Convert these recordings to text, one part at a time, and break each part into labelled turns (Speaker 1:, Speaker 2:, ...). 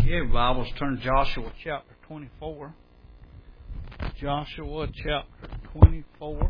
Speaker 1: Your Bibles, turn to Joshua chapter 24. Joshua chapter 24.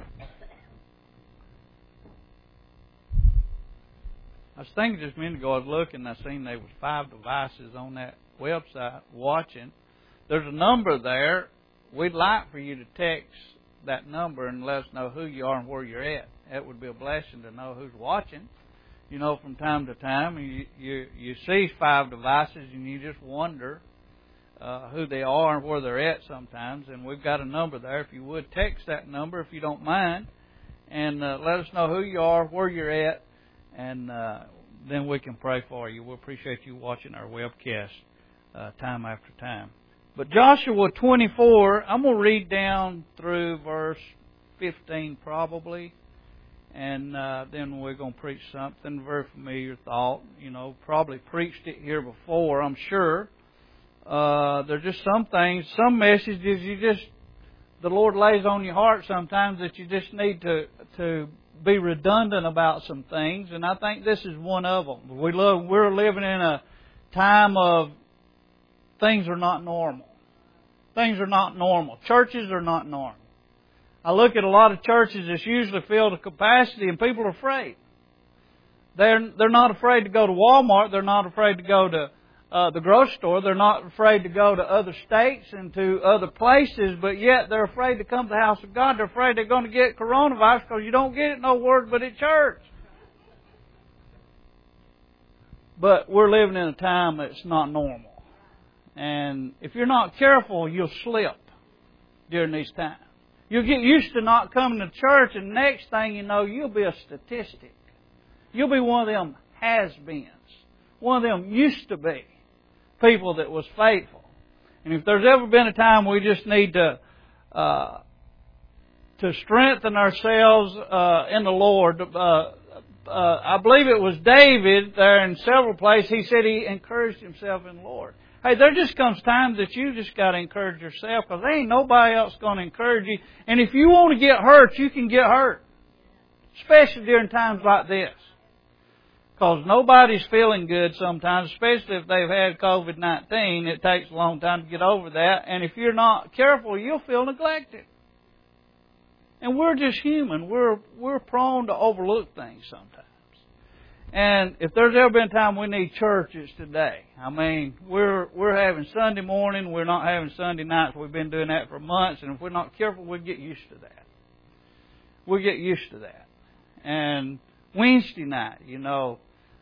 Speaker 1: I was thinking just a minute ago, I was looking, I seen there was 5 devices on that website watching. There's a number there. We'd like for you to text that number and let us know who you are and where you're at. That would be a blessing to know who's watching. You know, from time to time, you see 5 devices and you just wonder who they are and where they're at sometimes. And we've got a number there. If you would, text that number if you don't mind. And let us know who you are, where you're at, and then we can pray for you. We appreciate you watching our webcast time after time. But Joshua 24, I'm going to read down through verse 15 probably. And then we're going to preach something, very familiar thought. You know, probably preached it here before, I'm sure. There's just some things, some messages the Lord lays on your heart sometimes that you just need to be redundant about some things. And I think this is one of them. We're living in a time of things are not normal. Things are not normal. Churches are not normal. I look at a lot of churches that's usually filled to capacity and people are afraid. They're not afraid to go to Walmart. They're not afraid to go to the grocery store. They're not afraid to go to other states and to other places, but yet they're afraid to come to the house of God. They're afraid they're going to get coronavirus because you don't get it nowhere but at church. But we're living in a time that's not normal. And if you're not careful, you'll slip during these times. You'll get used to not coming to church, and next thing you know, you'll be a statistic. You'll be one of them has-beens. One of them used to be people that was faithful. And if there's ever been a time we just need to strengthen ourselves in the Lord, I believe it was David there in several places, he said he encouraged himself in the Lord. Hey, there just comes times that you just got to encourage yourself because there ain't nobody else going to encourage you. And if you want to get hurt, you can get hurt. Especially during times like this. Because nobody's feeling good sometimes, especially if they've had COVID-19. It takes a long time to get over that. And if you're not careful, you'll feel neglected. And we're just human. We're prone to overlook things sometimes. And if there's ever been a time we need church, it's today. I mean, we're having Sunday morning. We're not having Sunday nights. We've been doing that for months. And if we're not careful, we'll get used to that. We'll get used to that. And Wednesday night, you know,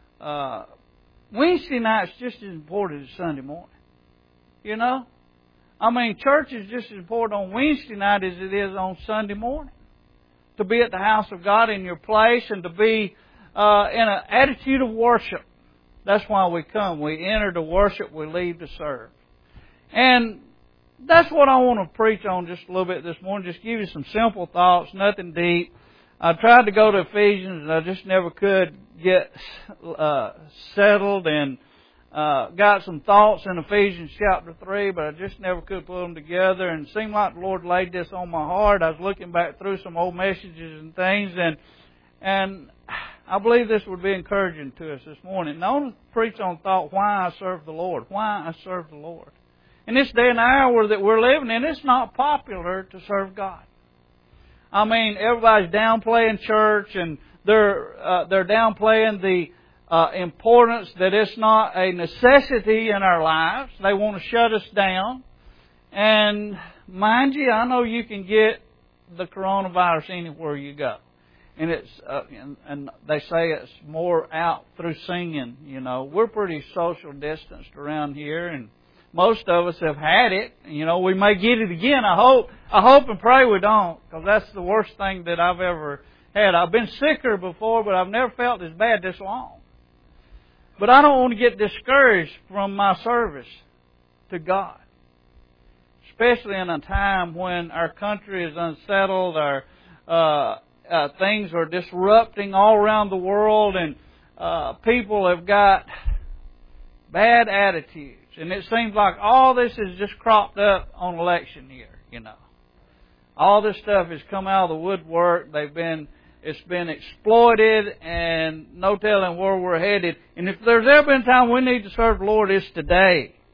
Speaker 1: Wednesday night's just as important as Sunday morning. You know? I mean, church is just as important on Wednesday night as it is on Sunday morning. To be at the house of God in your place and to be in an attitude of worship. That's why we come. We enter to worship, we leave to serve. And that's what I want to preach on just a little bit this morning. Just give you some simple thoughts, nothing deep. I tried to go to Ephesians and I just never could get settled and got some thoughts in Ephesians chapter 3, but I just never could put them together. And it seemed like the Lord laid this on my heart. I was looking back through some old messages and things, and I believe this would be encouraging to us this morning. And I want to preach on thought, why I serve the Lord. Why I serve the Lord. In this day and hour that we're living in, it's not popular to serve God. I mean, everybody's downplaying church, and they're downplaying the importance that it's not a necessity in our lives. They want to shut us down. And mind you, I know you can get the coronavirus anywhere you go. And it's and they say it's more out through singing. You know, we're pretty social distanced around here, and most of us have had it. You know, we may get it again. I hope and pray we don't, because that's the worst thing that I've ever had. I've been sicker before, but I've never felt as bad this long. But I don't want to get discouraged from my service to God, especially in a time when our country is unsettled. Things are disrupting all around the world, and people have got bad attitudes. And it seems like all this has just cropped up on election year, you know. All this stuff has come out of the woodwork. It's been exploited, and no telling where we're headed. And if there's ever been a time we need to serve the Lord, it's today.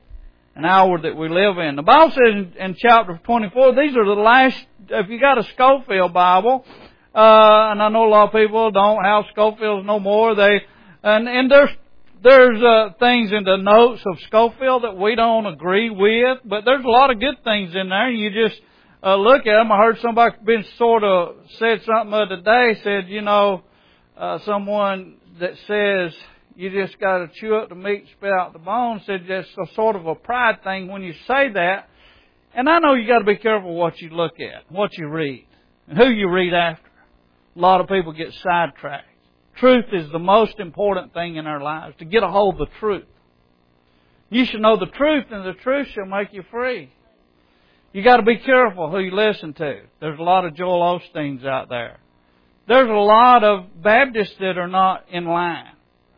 Speaker 1: an hour that we live in. The Bible says in chapter 24, these are the last, if you got a Scofield Bible, and I know a lot of people don't have Scofields no more, and there's things in the notes of Scofield that we don't agree with, but there's a lot of good things in there. You just look at them. I heard somebody said something the other day, said, someone that says you just got to chew up the meat, spit out the bones, said that's a sort of a pride thing when you say that. And I know you got to be careful what you look at, what you read, and who you read after. A lot of people get sidetracked. Truth is the most important thing in our lives, to get a hold of the truth. You should know the truth, and the truth shall make you free. You got to be careful who you listen to. There's a lot of Joel Osteens out there. There's a lot of Baptists that are not in line.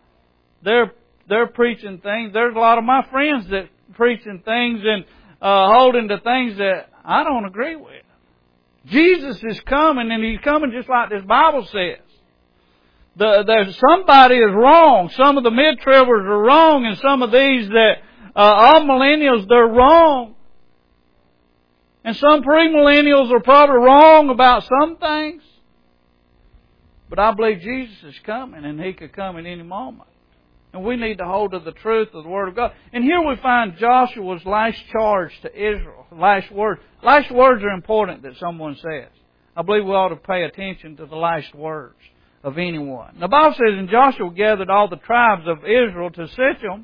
Speaker 1: They're preaching things. There's a lot of my friends that preaching things and holding to things that I don't agree with. Jesus is coming, and He's coming just like this Bible says. There's somebody is wrong. Some of the mid-tribbers are wrong, and some of these that all millennials, they're wrong. And some premillennials are probably wrong about some things. But I believe Jesus is coming, and He could come at any moment. And we need to hold to the truth of the Word of God. And here we find Joshua's last charge to Israel. Last word. Last words are important that someone says. I believe we ought to pay attention to the last words of anyone. The Bible says, and Joshua gathered all the tribes of Israel to Shittim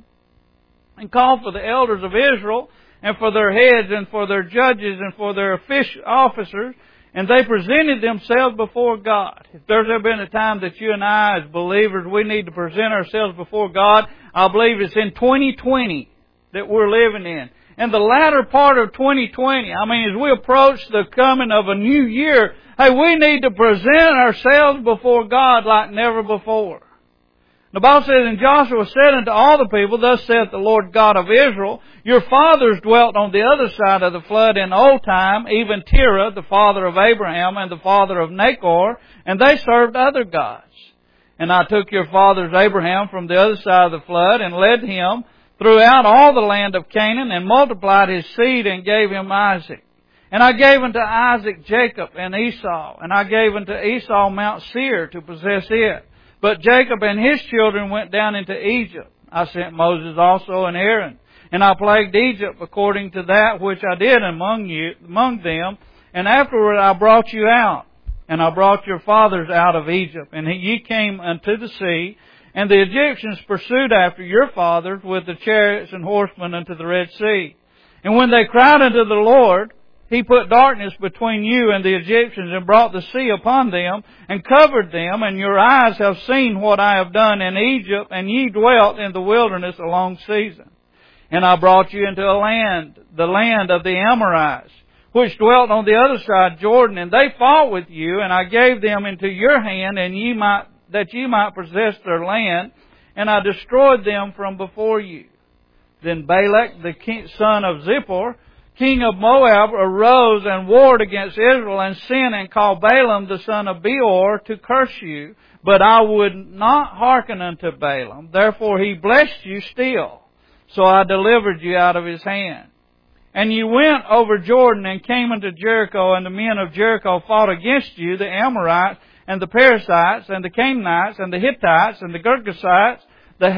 Speaker 1: and called for the elders of Israel and for their heads and for their judges and for their officers, and they presented themselves before God. If there's ever been a time that you and I as believers, we need to present ourselves before God, I believe it's in 2020 that we're living in. And the latter part of 2020, as we approach the coming of a new year, hey, we need to present ourselves before God like never before. The Bible says, and Joshua said unto all the people, thus saith the Lord God of Israel, your fathers dwelt on the other side of the flood in old time, even Terah, the father of Abraham and the father of Nachor, and they served other gods. And I took your fathers Abraham from the other side of the flood and led him throughout all the land of Canaan and multiplied his seed and gave him Isaac. And I gave unto Isaac Jacob and Esau, and I gave unto Esau Mount Seir to possess it. But Jacob and his children went down into Egypt. I sent Moses also and Aaron, and I plagued Egypt according to that which I did among them. And afterward I brought you out, and I brought your fathers out of Egypt. And ye came unto the sea, and the Egyptians pursued after your fathers with the chariots and horsemen unto the Red Sea. And when they cried unto the Lord, He put darkness between you and the Egyptians and brought the sea upon them and covered them, and your eyes have seen what I have done in Egypt, and ye dwelt in the wilderness a long season. And I brought you into a land, the land of the Amorites, which dwelt on the other side Jordan, and they fought with you, and I gave them into your hand, and that ye might possess their land, and I destroyed them from before you. Then Balak, the son of Zippor, king of Moab, arose and warred against Israel and sinned and called Balaam the son of Beor to curse you. But I would not hearken unto Balaam. Therefore he blessed you still. So I delivered you out of his hand. And you went over Jordan and came unto Jericho, and the men of Jericho fought against you, the Amorites and the Perizzites and the Canaanites and the Hittites and the Girgashites, the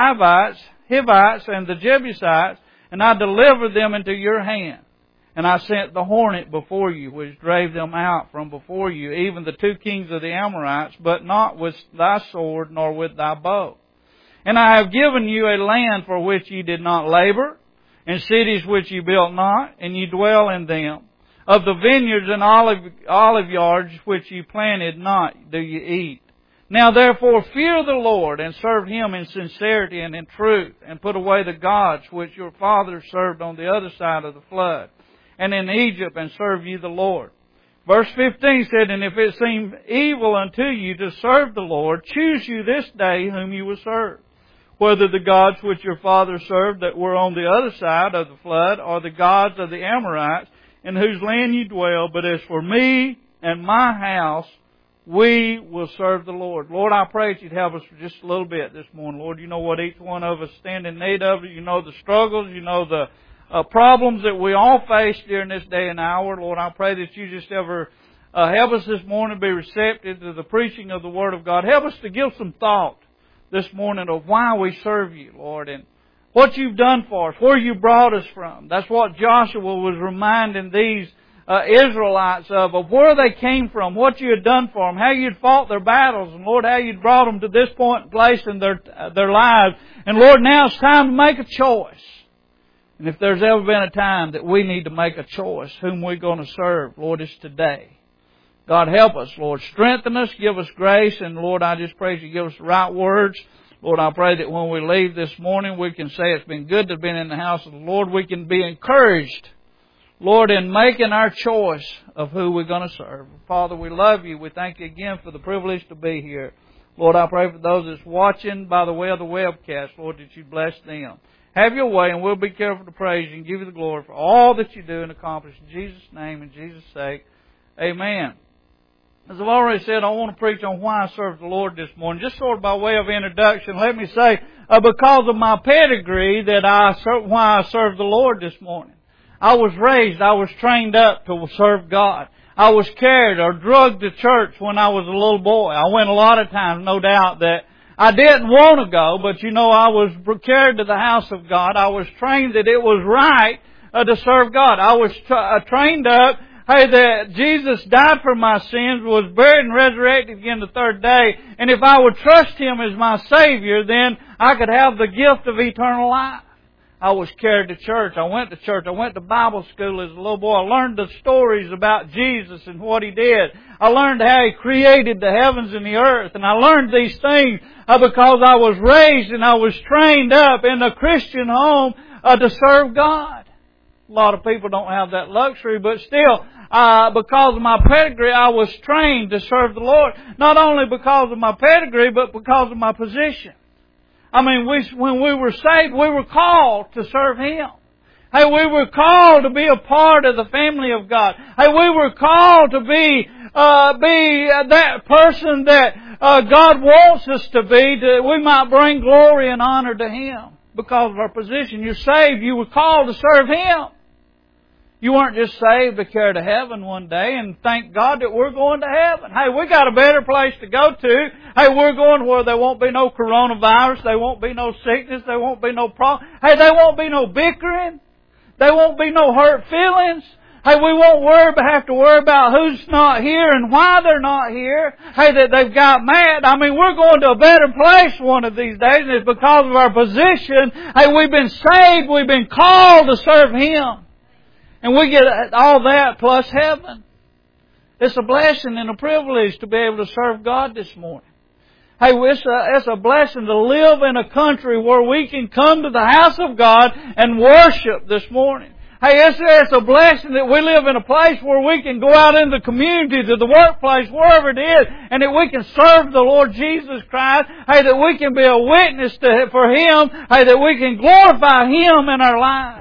Speaker 1: Hivites and the Jebusites, and I delivered them into your hand. And I sent the hornet before you, which drave them out from before you, even the two kings of the Amorites, but not with thy sword nor with thy bow. And I have given you a land for which ye did not labor, and cities which ye built not, and ye dwell in them. Of the vineyards and olive yards which ye planted not do ye eat. Now therefore fear the Lord, and serve Him in sincerity and in truth, and put away the gods which your fathers served on the other side of the flood, and in Egypt, and serve ye the Lord. Verse 15 said, and if it seem evil unto you to serve the Lord, choose you this day whom you will serve, whether the gods which your fathers served that were on the other side of the flood, or the gods of the Amorites, in whose land you dwell. But as for me and my house, we will serve the Lord. Lord, I pray that You'd help us for just a little bit this morning. Lord, You know what each one of us stand in need of. You know the struggles. You know the problems that we all face during this day and hour. Lord, I pray that you just ever help us this morning to be receptive to the preaching of the Word of God. Help us to give some thought this morning of why we serve you, Lord, and what you've done for us, where you brought us from. That's what Joshua was reminding these Israelites of where they came from, what you had done for them, how you'd fought their battles, and Lord, how you'd brought them to this point and place in their lives. And Lord, now it's time to make a choice. And if there's ever been a time that we need to make a choice whom we're going to serve, Lord, it's today. God, help us, Lord. Strengthen us, give us grace, and Lord, I just pray you give us the right words. Lord, I pray that when we leave this morning, we can say it's been good to have been in the house of the Lord. We can be encouraged, Lord, in making our choice of who we're going to serve. Father, we love you. We thank you again for the privilege to be here. Lord, I pray for those that's watching by the way of the webcast, Lord, that you bless them. Have your way, and we'll be careful to praise you and give you the glory for all that you do and accomplish. In Jesus' name and Jesus' sake, amen. As I've already said, I want to preach on why I serve the Lord this morning. Just sort of by way of introduction, let me say, because of my pedigree, why I serve the Lord this morning. I was trained up to serve God. I was carried or drugged to church when I was a little boy. I went a lot of times, no doubt, that I didn't want to go, but I was carried to the house of God. I was trained that it was right to serve God. I was trained up, that Jesus died for my sins, was buried and resurrected again the third day, and if I would trust Him as my Savior, then I could have the gift of eternal life. I was carried to church. I went to church. I went to Bible school as a little boy. I learned the stories about Jesus and what He did. I learned how He created the heavens and the earth. And I learned these things because I was raised and I was trained up in a Christian home to serve God. A lot of people don't have that luxury, but still, because of my pedigree, I was trained to serve the Lord. Not only because of my pedigree, but because of my position. When we were saved, we were called to serve Him. We were called to be a part of the family of God. We were called to be that person that God wants us to be, that we might bring glory and honor to Him because of our position. You're saved. You were called to serve Him. You weren't just saved to carry to heaven one day, and thank God that we're going to heaven. We got a better place to go to. We're going where there won't be no coronavirus, there won't be no sickness, there won't be no problem. There won't be no bickering. There won't be no hurt feelings. We won't have to worry about who's not here and why they're not here. That they've got mad. We're going to a better place one of these days, and it's because of our position. We've been saved, we've been called to serve Him. And we get all that plus heaven. It's a blessing and a privilege to be able to serve God this morning. It's a blessing to live in a country where we can come to the house of God and worship this morning. It's a blessing that we live in a place where we can go out in the community, to the workplace, wherever it is, and that we can serve the Lord Jesus Christ. That we can be a witness for Him. That we can glorify Him in our lives.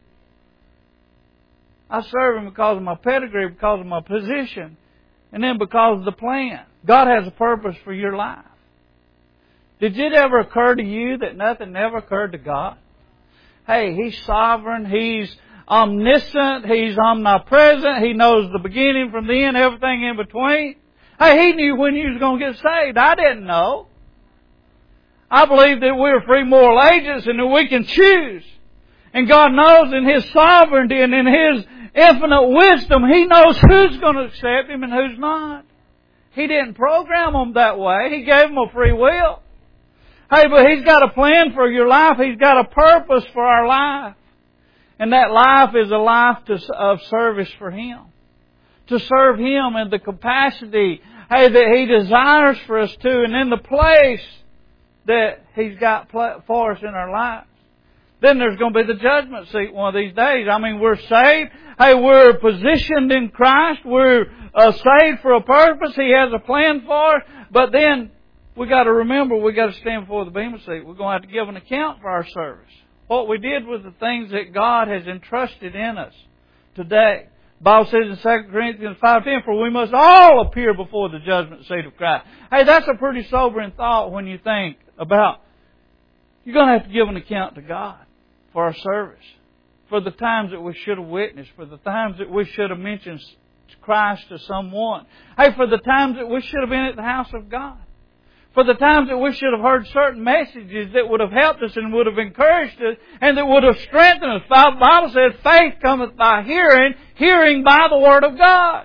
Speaker 1: I serve Him because of my pedigree, because of my position, and then because of the plan. God has a purpose for your life. Did it ever occur to you that nothing ever occurred to God? He's sovereign. He's omniscient. He's omnipresent. He knows the beginning from the end, everything in between. He knew when you was going to get saved. I didn't know. I believe that we're free moral agents and that we can choose. And God knows in His sovereignty and in His infinite wisdom, He knows who's going to accept Him and who's not. He didn't program them that way. He gave them a free will. But He's got a plan for your life. He's got a purpose for our life. And that life is a life of service for Him. To serve Him in the capacity that He desires for us to, and in the place that He's got for us in our lives. Then there's going to be the judgment seat one of these days. We're saved. We're positioned in Christ. We're saved for a purpose. He has a plan for us. But then we got to remember, we got to stand before the bema seat. We're going to have to give an account for our service. What we did with the things that God has entrusted in us today. The Bible says in 2 Corinthians 5:10, for we must all appear before the judgment seat of Christ. That's a pretty sobering thought when you think about you're going to have to give an account to God for our service. for the times that we should have witnessed, for the times that we should have mentioned Christ to someone. Hey, for the times that we should have been at the house of God. For the times that we should have heard certain messages that would have helped us and would have encouraged us and that would have strengthened us. The Bible says faith cometh by hearing, hearing by the Word of God.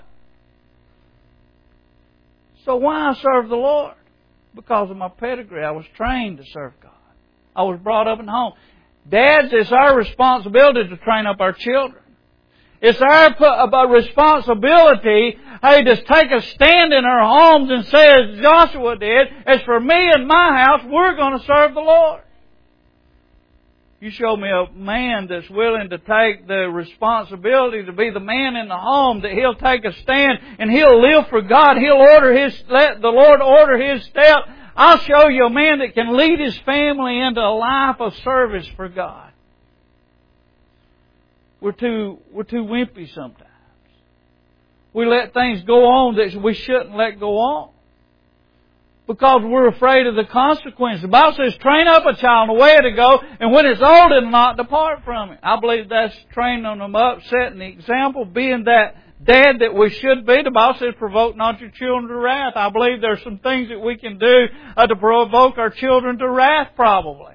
Speaker 1: So why I serve the Lord? Because of my pedigree. I was trained to serve God. I was brought up in home. Dads, it's our responsibility to train up our children. It's our responsibility, to take a stand in our homes and say, as Joshua did, as for me and my house, we're going to serve the Lord. You show me a man that's willing to take the responsibility to be the man in the home, that he'll take a stand and he'll live for God. Let the Lord order his step. I'll show you a man that can lead his family into a life of service for God. We're too wimpy sometimes. We let things go on that we shouldn't let go on. Because we're afraid of the consequences. The Bible says, train up a child in the way to go, and when it's old, it'll not depart from it. I believe that's training them up, setting the example, being that dad that we should be. The Bible says, provoke not your children to wrath. I believe there's some things that we can do to provoke our children to wrath, probably.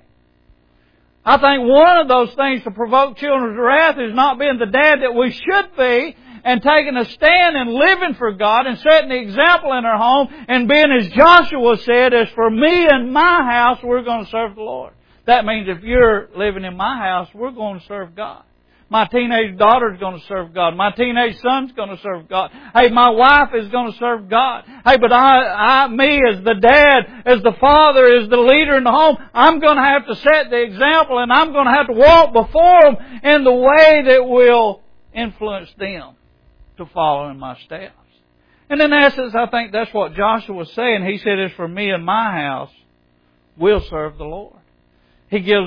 Speaker 1: I think one of those things to provoke children to wrath is not being the dad that we should be and taking a stand and living for God and setting the example in our home and being, as Joshua said, as for me and my house, we're going to serve the Lord. That means if you're living in my house, we're going to serve God. My teenage daughter's going to serve God. My teenage son's going to serve God. Hey, my wife is going to serve God. Hey, but me as the dad, as the father, as the leader in the home, I'm going to have to set the example, and I'm going to have to walk before them in the way that will influence them to follow in my steps. And in essence, I think that's what Joshua was saying. He said, as for me and my house, we'll serve the Lord. He gives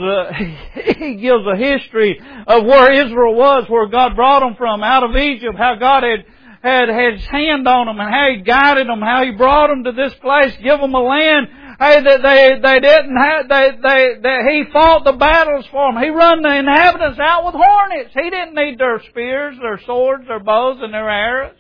Speaker 1: a history of where Israel was, where God brought them from out of Egypt, how God had His hand on them and how He guided them, how He brought them to this place, give them a land, that they didn't have, that He fought the battles for them. He run the inhabitants out with hornets. He didn't need their spears, their swords, their bows, and their arrows.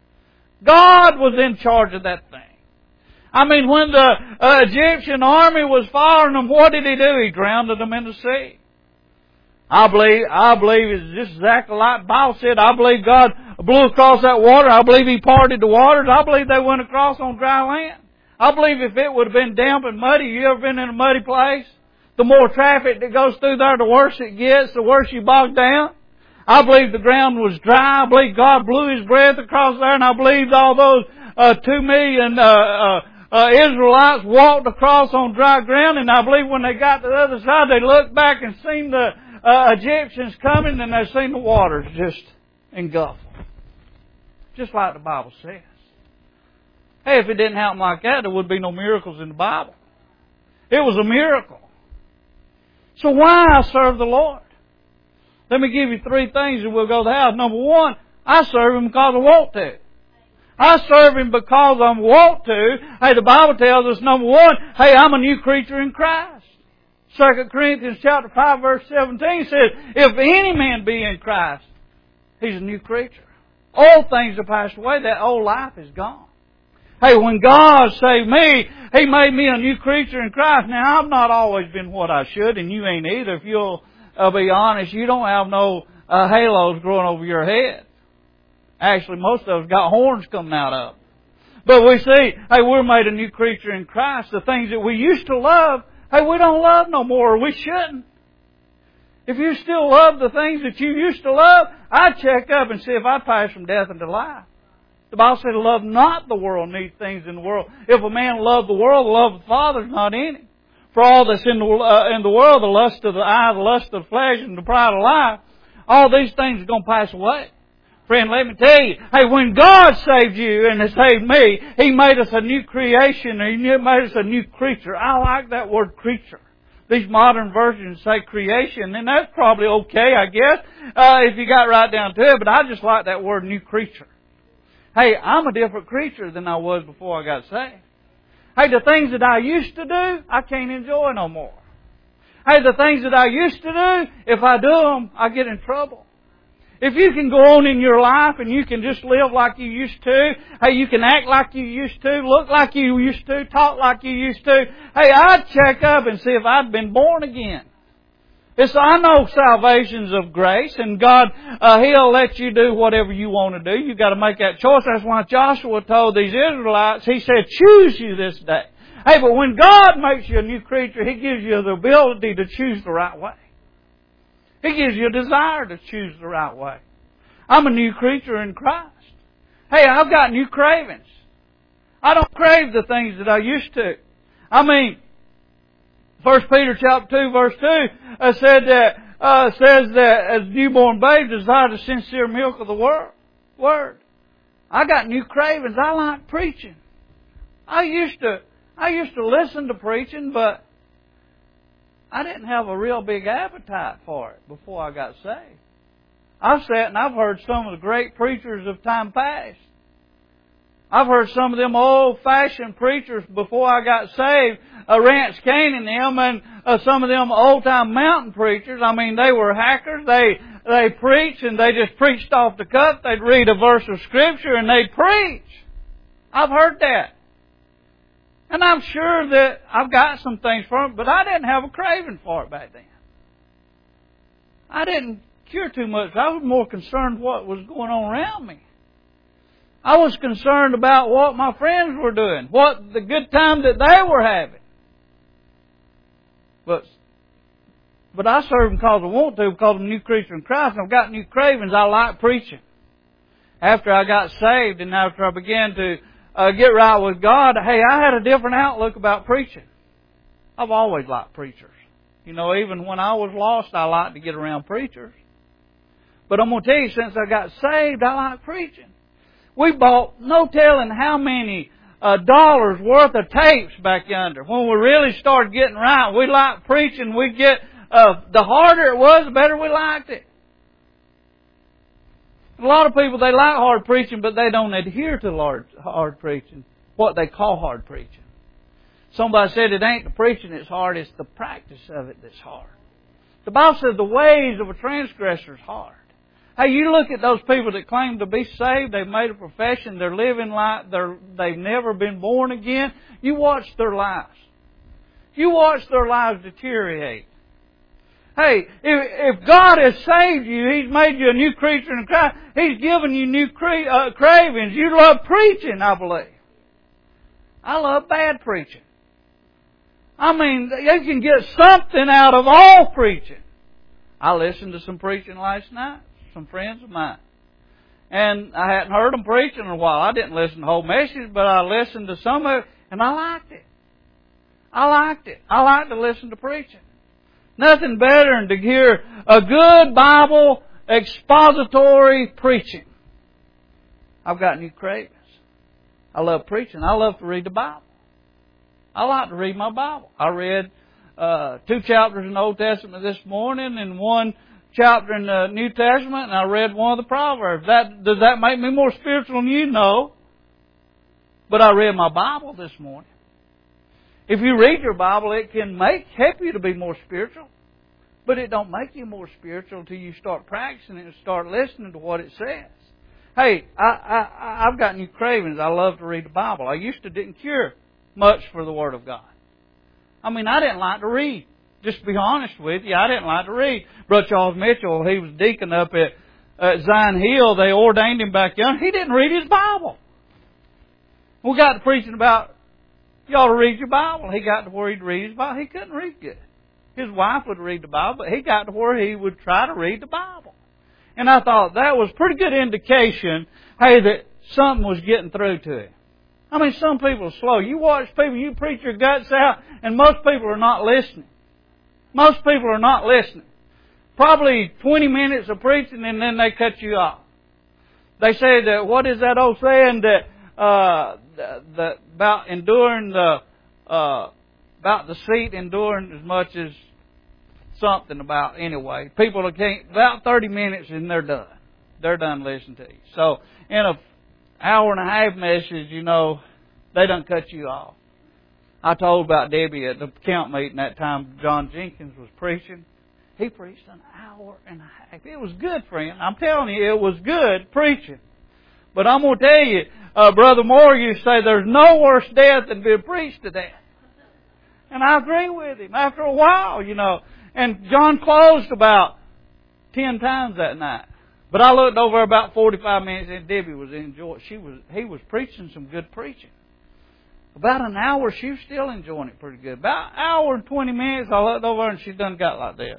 Speaker 1: God was in charge of that thing. I mean, when the Egyptian army was following them, what did He do? He drowned them in the sea. I believe it's just exactly like the Bible said. I believe God blew across that water. I believe He parted the waters. I believe they went across on dry land. I believe if it would have been damp and muddy, you ever been in a muddy place? The more traffic that goes through there, the worse it gets, the worse you bog down. I believe the ground was dry. I believe God blew His breath across there, and I believe all those 2 million Israelites walked across on dry ground, and I believe when they got to the other side, they looked back and seen the Egyptians coming, and they seen the waters just engulf them. Just like the Bible says. Hey, if it didn't happen like that, there would be no miracles in the Bible. It was a miracle. So why I serve the Lord? Let me give you 3 things and we'll go to the house. Number 1, I serve Him because I want to. I serve Him because I want to. Hey, the Bible tells us, number 1, hey, I'm a new creature in Christ. 2 Corinthians chapter 5 verse 17 says, if any man be in Christ, he's a new creature. Old things have passed away. That old life is gone. Hey, when God saved me, He made me a new creature in Christ. Now, I've not always been what I should, and you ain't either. If you'll be honest, you don't have no halos growing over your head. Actually, most of us got horns coming out of them. But we see, hey, we're made a new creature in Christ. The things that we used to love, hey, we don't love no more, or we shouldn't. If you still love the things that you used to love, I'd check up and see if I'd pass from death into life. The Bible said, love not the world, need things in the world. If a man love the world, the love of the Father is not in him. For all that's in the world, the lust of the eye, the lust of the flesh, and the pride of life, all these things are going to pass away. Friend, let me tell you, hey, when God saved you and has saved me, He made us a new creation. He made us a new creature. I like that word creature. These modern versions say creation, and that's probably okay, I guess, if you got right down to it, but I just like that word new creature. Hey, I'm a different creature than I was before I got saved. Hey, the things that I used to do, I can't enjoy no more. Hey, the things that I used to do, if I do them, I get in trouble. If you can go on in your life and you can just live like you used to, hey, you can act like you used to, look like you used to, talk like you used to, hey, I'd check up and see if I'd been born again. I know salvation's of grace, and God, He'll let you do whatever you want to do. You've got to make that choice. That's why Joshua told these Israelites, he said, choose you this day. Hey, but when God makes you a new creature, He gives you the ability to choose the right way. He gives you a desire to choose the right way. I'm a new creature in Christ. Hey, I've got new cravings. I don't crave the things that I used to. I mean, 1 Peter chapter 2 verse 2 says that as newborn babes desire the sincere milk of the Word. I got new cravings. I like preaching. I used to listen to preaching, but I didn't have a real big appetite for it before I got saved. I've sat and I've heard some of the great preachers of time past. I've heard some of them old-fashioned preachers before I got saved, Rance Kane and them, and some of them old-time mountain preachers. I mean, they were hackers. They preached, and they just preached off the cuff. They'd read a verse of Scripture, and they'd preach. I've heard that. And I'm sure that I've got some things from it, but I didn't have a craving for it back then. I didn't care too much. I was more concerned what was going on around me. I was concerned about what my friends were doing, what the good time that they were having. But I serve Him because I want to, because I'm a new creature in Christ, and I've got new cravings. I like preaching. After I got saved and after I began to get right with God, hey, I had a different outlook about preaching. I've always liked preachers. You know, even when I was lost, I liked to get around preachers. But I'm going to tell you, since I got saved, I like preaching. We bought no telling how many dollars worth of tapes back yonder. When we really started getting right, we liked preaching. The harder it was, the better we liked it. A lot of people, they like hard preaching, but they don't adhere to hard preaching, what they call hard preaching. Somebody said it ain't the preaching that's hard, it's the practice of it that's hard. The Bible says the ways of a transgressor is hard. Hey, you look at those people that claim to be saved, they've made a profession, they're living like they've never been born again. You watch their lives. You watch their lives deteriorate. Hey, if God has saved you, He's made you a new creature in Christ, He's given you new cravings. You love preaching, I believe. I love bad preaching. I mean, you can get something out of all preaching. I listened to some preaching last night, some friends of mine. And I hadn't heard them preaching in a while. I didn't listen to the whole message, but I listened to some of it, and I liked it. I liked to listen to preaching. Nothing better than to hear a good Bible expository preaching. I've got new cravings. I love preaching. I love to read the Bible. I like to read my Bible. I read 2 chapters in the Old Testament this morning and 1 chapter in the New Testament, and I read one of the Proverbs. Does that make me more spiritual than you? No. But I read my Bible this morning. If you read your Bible, it can help you to be more spiritual. But it don't make you more spiritual until you start practicing it and start listening to what it says. Hey, I've got new cravings. I love to read the Bible. I used to didn't care much for the Word of God. I mean, I didn't like to read. Just to be honest with you, I didn't like to read. Brother Charles Mitchell, he was deacon up at Zion Hill. They ordained him back young. He didn't read his Bible. We got to preaching about, you ought to read your Bible. He got to where he'd read his Bible. He couldn't read good. His wife would read the Bible, but he got to where he would try to read the Bible. And I thought that was pretty good indication, hey, that something was getting through to him. I mean, some people are slow. You watch people, you preach your guts out, and most people are not listening. Most people are not listening. Probably 20 minutes of preaching, and then they cut you off. They say that, what is that old saying that about enduring about the seat enduring as much as something about anyway. People can't, about 30 minutes and they're done. They're done listening to you. So in an hour and a half message, you know, they done cut you off. I told about Debbie at the camp meeting that time John Jenkins was preaching. He preached an hour and a half. It was good, friend. I'm telling you, it was good preaching. But I'm going to tell you, Brother Moore used to say there's no worse death than being preached to death. And I agree with him after a while, you know. And John closed about 10 times that night. But I looked over about 45 minutes and Debbie was enjoying it. He was preaching some good preaching. About an hour, she was still enjoying it pretty good. About an hour and 20 minutes, I looked over and she done got like this.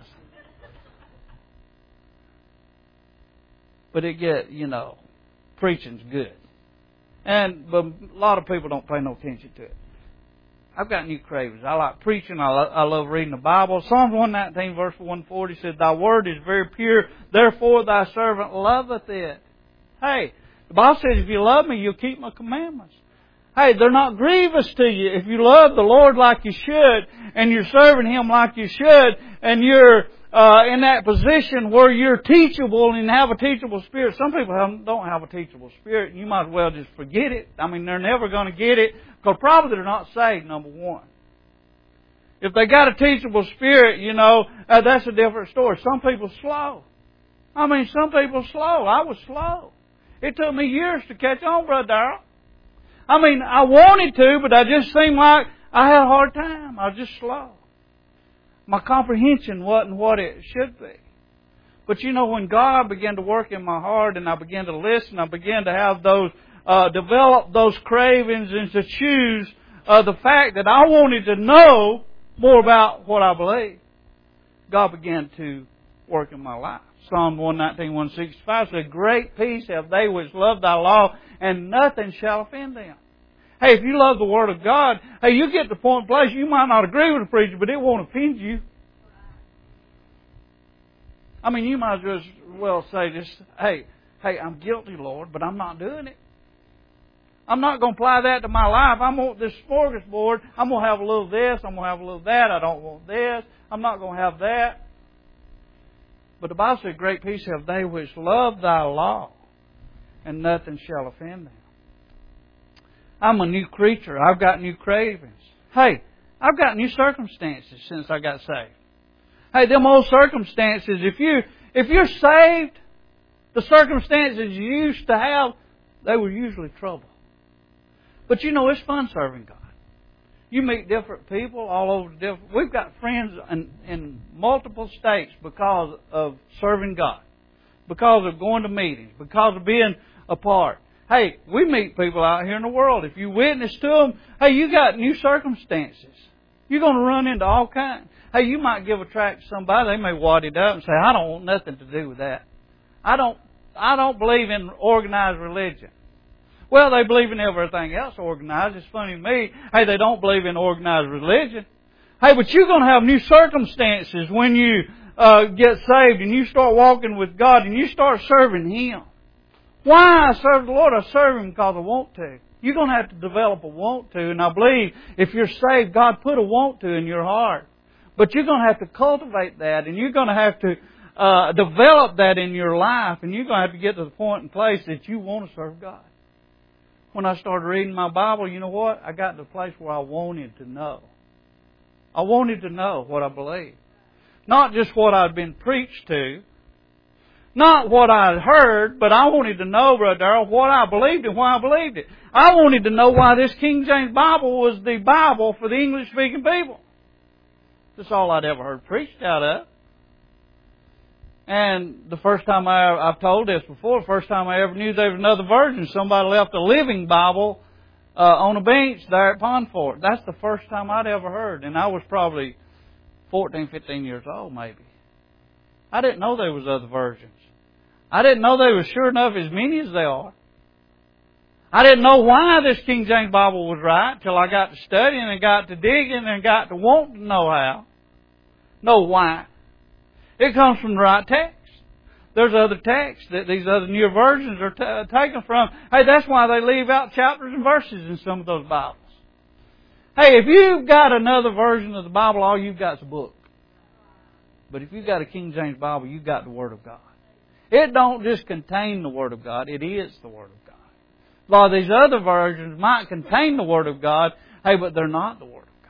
Speaker 1: But preaching's good. But a lot of people don't pay no attention to it. I've got new cravings. I like preaching. I love reading the Bible. Psalms 119 verse 140 said, Thy word is very pure, therefore thy servant loveth it. Hey, the Bible says if you love me, you'll keep my commandments. Hey, they're not grievous to you. If you love the Lord like you should, and you're serving Him like you should, and you're in that position where you're teachable and have a teachable spirit. Some people don't have a teachable spirit, and you might as well just forget it. I mean, they're never going to get it, because probably they're not saved, number one. If they got a teachable spirit, that's a different story. Some people slow. Some people slow. I was slow. It took me years to catch on, Brother Darrell. I wanted to, but I just seemed like I had a hard time. I was just slow. My comprehension wasn't what it should be. But when God began to work in my heart and I began to listen, I began to have those, develop those cravings and to choose the fact that I wanted to know more about what I believe, God began to work in my life. Psalm 119, 165 says, Great peace have they which love thy law, and nothing shall offend them. Hey, if you love the Word of God, hey, you get to the point in place, you might not agree with the preacher, but it won't offend you. You might as well say this, hey, I'm guilty, Lord, but I'm not doing it. I'm not going to apply that to my life. I want this smorgasbord. I'm going to have a little of this. I'm going to have a little of that. I don't want this. I'm not going to have that. But the Bible says, Great peace have they which love thy law, and nothing shall offend them. I'm a new creature. I've got new cravings. Hey, I've got new circumstances since I got saved. Hey, them old circumstances, if you're saved, the circumstances you used to have, they were usually trouble. But it's fun serving God. You meet different people all over the different... We've got friends in multiple states because of serving God. Because of going to meetings. Because of being a part. Hey, we meet people out here in the world. If you witness to them, hey, you got new circumstances. You're going to run into all kinds. Hey, you might give a tract to somebody. They may wad it up and say, I don't want nothing to do with that. I don't believe in organized religion. Well, they believe in everything else organized. It's funny to me. Hey, they don't believe in organized religion. Hey, but you're going to have new circumstances when you get saved and you start walking with God and you start serving Him. Why I serve the Lord? I serve Him because I want to. You're going to have to develop a want to. And I believe if you're saved, God put a want to in your heart. But you're going to have to cultivate that. And you're going to have to develop that in your life. And you're going to have to get to the point and place that you want to serve God. When I started reading my Bible, you know what? I got to the place where I wanted to know. I wanted to know what I believed. Not just what I'd been preached to. Not what I'd heard, but I wanted to know, Brother Darrell, what I believed and why I believed it. I wanted to know why this King James Bible was the Bible for the English-speaking people. That's all I'd ever heard preached out of. And the first time I've told this before, the first time I ever knew there was another version, somebody left a Living Bible on a bench there at Pond Fort. That's the first time I'd ever heard. And I was probably 14, 15 years old maybe. I didn't know there was other versions. I didn't know they were sure enough as many as they are. I didn't know why this King James Bible was right till I got to studying and got to digging and got to wanting to know how. Know why. It comes from the right text. There's other texts that these other newer versions are taken from. Hey, that's why they leave out chapters and verses in some of those Bibles. Hey, if you've got another version of the Bible, all you've got is a book. But if you've got a King James Bible, you've got the Word of God. It don't just contain the Word of God. It is the Word of God. A lot of these other versions might contain the Word of God, hey, but they're not the Word of God.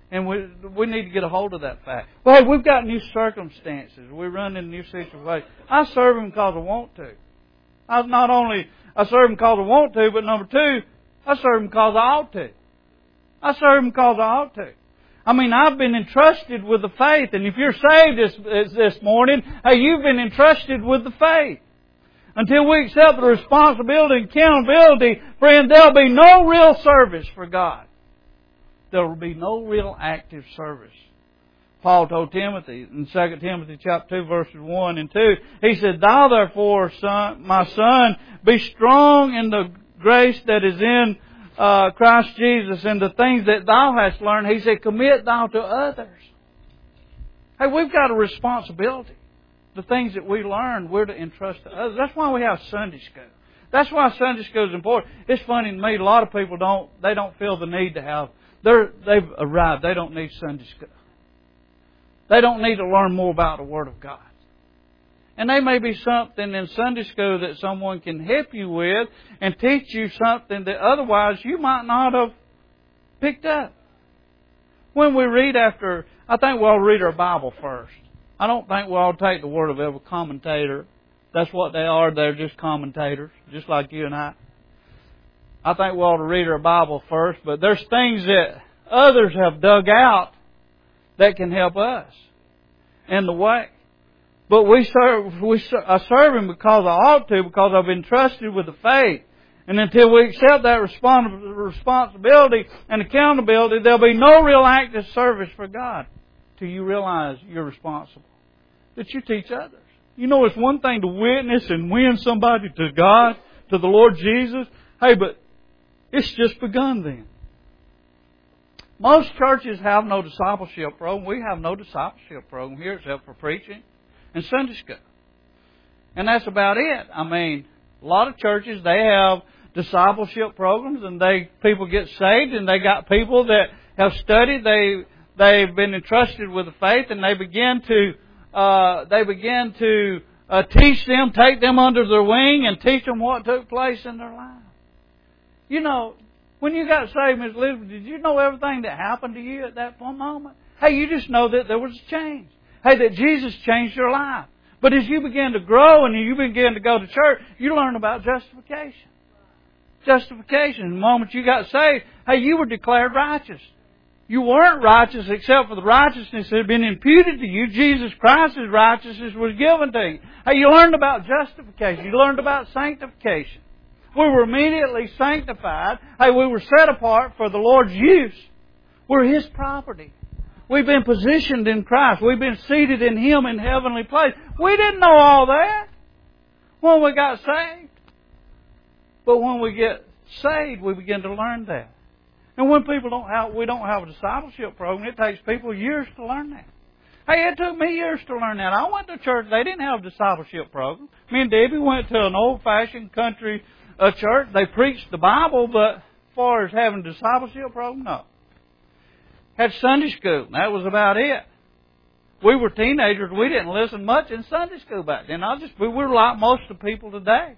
Speaker 1: And we need to get a hold of that fact. Well, hey, we've got new circumstances. We run into new situations. I serve Him because I want to. I serve Him because I want to, but number two, I serve Him because I ought to. I serve Him because I ought to. I mean, I've been entrusted with the faith. And if you're saved this morning, hey, you've been entrusted with the faith. Until we accept the responsibility and accountability, friend, there'll be no real service for God. There will be no real active service. Paul told Timothy in 2 Timothy chapter 2, verses 1 and 2, he said, Thou therefore, my son, be strong in the grace that is in Christ Jesus, and the things that thou hast learned, he said, commit thou to others. Hey, we've got a responsibility. The things that we learn, we're to entrust to others. That's why we have Sunday school. That's why Sunday school is important. It's funny to me, a lot of people don't feel the need to have. They've arrived. They don't need Sunday school. They don't need to learn more about the Word of God. And there may be something in Sunday school that someone can help you with and teach you something that otherwise you might not have picked up. When we read I think we ought to read our Bible first. I don't think we ought to take the word of every commentator. That's what they are. They're just commentators, just like you and I. I think we ought to read our Bible first, but there's things that others have dug out that can help us in the way. But I serve Him because I ought to, because I've been entrusted with the faith. And until we accept that responsibility and accountability, there'll be no real active service for God till you realize you're responsible. That you teach others. You know, it's one thing to witness and win somebody to God, to the Lord Jesus. Hey, but it's just begun then. Most churches have no discipleship program. We have no discipleship program here except for preaching and Sunday school. And that's about it. I mean, a lot of churches, they have discipleship programs and people get saved and they got people that have studied, they've been entrusted with the faith and they begin to teach them, take them under their wing and teach them what took place in their lives. You know, when you got saved, Ms. Elizabeth, did you know everything that happened to you at that moment? Hey, you just know that there was a change. Hey, that Jesus changed your life. But as you begin to grow and you begin to go to church, you learn about justification. Justification. The moment you got saved, hey, you were declared righteous. You weren't righteous except for the righteousness that had been imputed to you. Jesus Christ's righteousness was given to you. Hey, you learned about justification. You learned about sanctification. We were immediately sanctified. Hey, we were set apart for the Lord's use. We're His property. We've been positioned in Christ. We've been seated in Him in heavenly place. We didn't know all that when we got saved. But when we get saved, we begin to learn that. And when we don't have a discipleship program, it takes people years to learn that. Hey, it took me years to learn that. I went to church. They didn't have a discipleship program. Me and Debbie went to an old-fashioned country church. They preached the Bible, but as far as having a discipleship program, no. Had Sunday school. That was about it. We were teenagers. We didn't listen much in Sunday school back then. We were like most of the people today.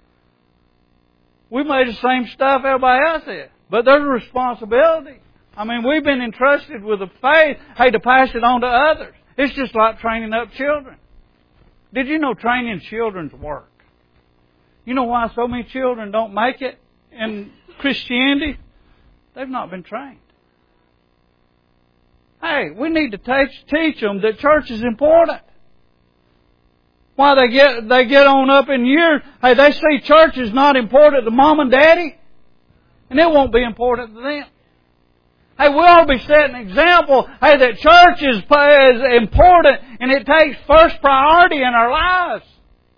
Speaker 1: We made the same stuff everybody else did. But there's a responsibility. I mean, we've been entrusted with the faith, hey, to pass it on to others. It's just like training up children. Did you know training children's work? You know why so many children don't make it in Christianity? They've not been trained. Hey, we need to teach them that church is important. Why they get on up in years, hey, they see church is not important to mom and daddy, and it won't be important to them. Hey, we ought to be setting an example, hey, that church is important and it takes first priority in our lives.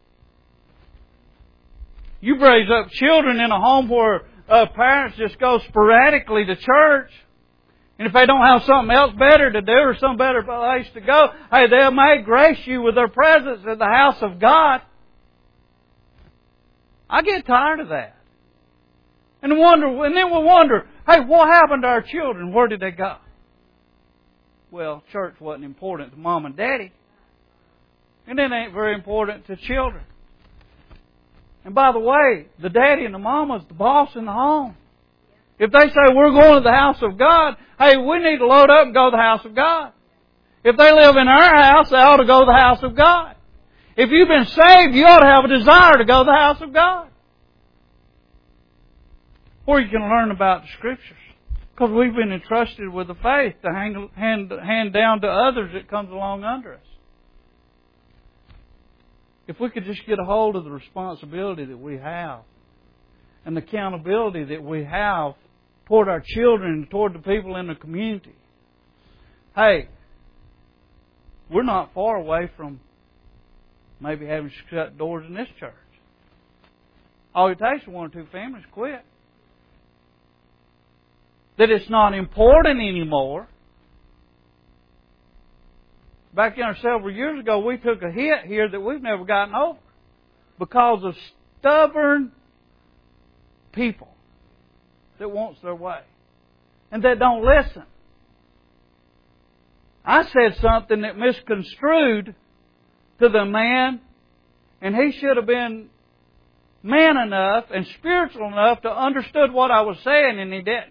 Speaker 1: You raise up children in a home where parents just go sporadically to church. And if they don't have something else better to do or some better place to go, hey, they may grace you with their presence at the house of God. I get tired of that. And then we'll wonder, hey, what happened to our children? Where did they go? Well, church wasn't important to mom and daddy. And it ain't very important to children. And by the way, the daddy and the mama's the boss in the home. If they say we're going to the house of God, hey, we need to load up and go to the house of God. If they live in our house, they ought to go to the house of God. If you've been saved, you ought to have a desire to go to the house of God. Or you can learn about the Scriptures. Because we've been entrusted with the faith to hand down to others that comes along under us. If we could just get a hold of the responsibility that we have and the accountability that we have toward our children and toward the people in the community. Hey, we're not far away from maybe having shut doors in this church. All it takes is one or two families quit. That it's not important anymore. Back there several years ago, we took a hit here that we've never gotten over because of stubborn people that wants their way and that don't listen. I said something that misconstrued to the man, and he should have been man enough and spiritual enough to understood what I was saying, and he didn't.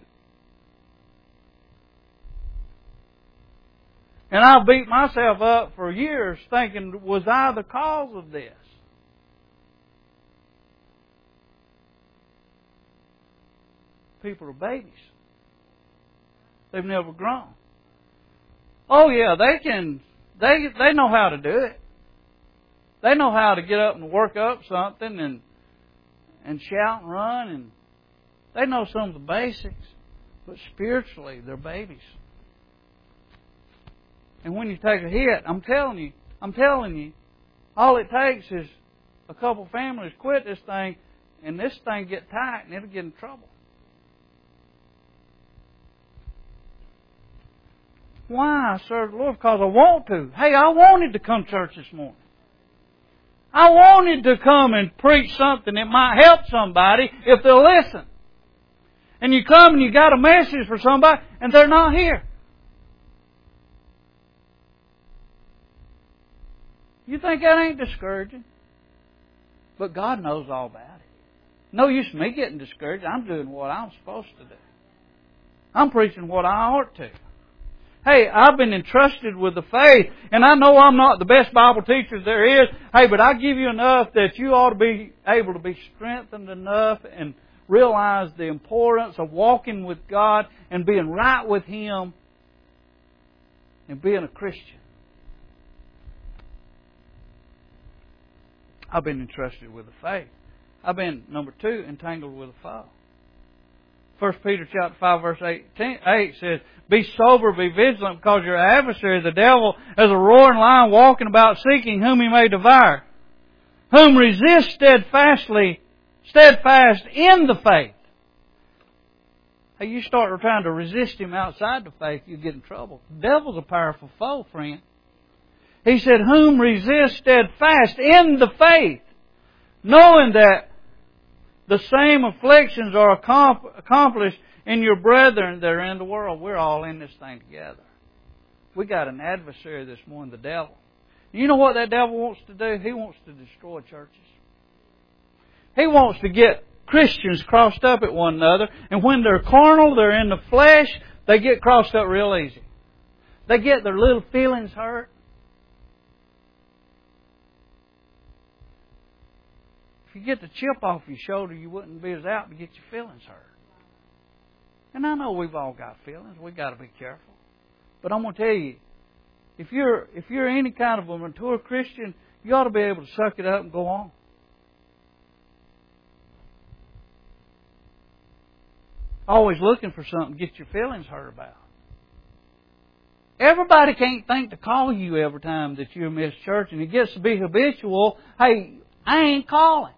Speaker 1: And I beat myself up for years thinking, was I the cause of this? People are babies. They've never grown. Oh yeah, they know how to do it. They know how to get up and work up something and shout and run, and they know some of the basics. But spiritually, they're babies. And when you take a hit, I'm telling you, all it takes is a couple families quit this thing, and this thing get tight, and it'll get in trouble. Why I serve the Lord? Because I want to. Hey, I wanted to come to church this morning. I wanted to come and preach something that might help somebody if they'll listen. And you come and you got a message for somebody, and they're not here. You think that ain't discouraging? But God knows all about it. No use me getting discouraged. I'm doing what I'm supposed to do. I'm preaching what I ought to. Hey, I've been entrusted with the faith, and I know I'm not the best Bible teacher there is. Hey, but I give you enough that you ought to be able to be strengthened enough and realize the importance of walking with God and being right with Him and being a Christian. I've been entrusted with the faith. I've been, number 2, entangled with a foe. 1 Peter chapter 5 verse 8 says, be sober, be vigilant, because your adversary, the devil, as a roaring lion walking about seeking whom he may devour, whom resist steadfast in the faith. Hey, you start trying to resist him outside the faith, you get in trouble. The devil's a powerful foe, friend. He said, whom resist steadfast in the faith, knowing that the same afflictions are accomplished in your brethren that are in the world. We're all in this thing together. We got an adversary this morning, the devil. You know what that devil wants to do? He wants to destroy churches. He wants to get Christians crossed up at one another, and when they're carnal, they're in the flesh, they get crossed up real easy. They get their little feelings hurt. If you get the chip off your shoulder, you wouldn't be as apt to get your feelings hurt. And I know we've all got feelings. We've got to be careful. But I'm going to tell you, if you're any kind of a mature Christian, you ought to be able to suck it up and go on. Always looking for something to get your feelings hurt about. Everybody can't think to call you every time that you miss church, and it gets to be habitual. Hey, I ain't calling.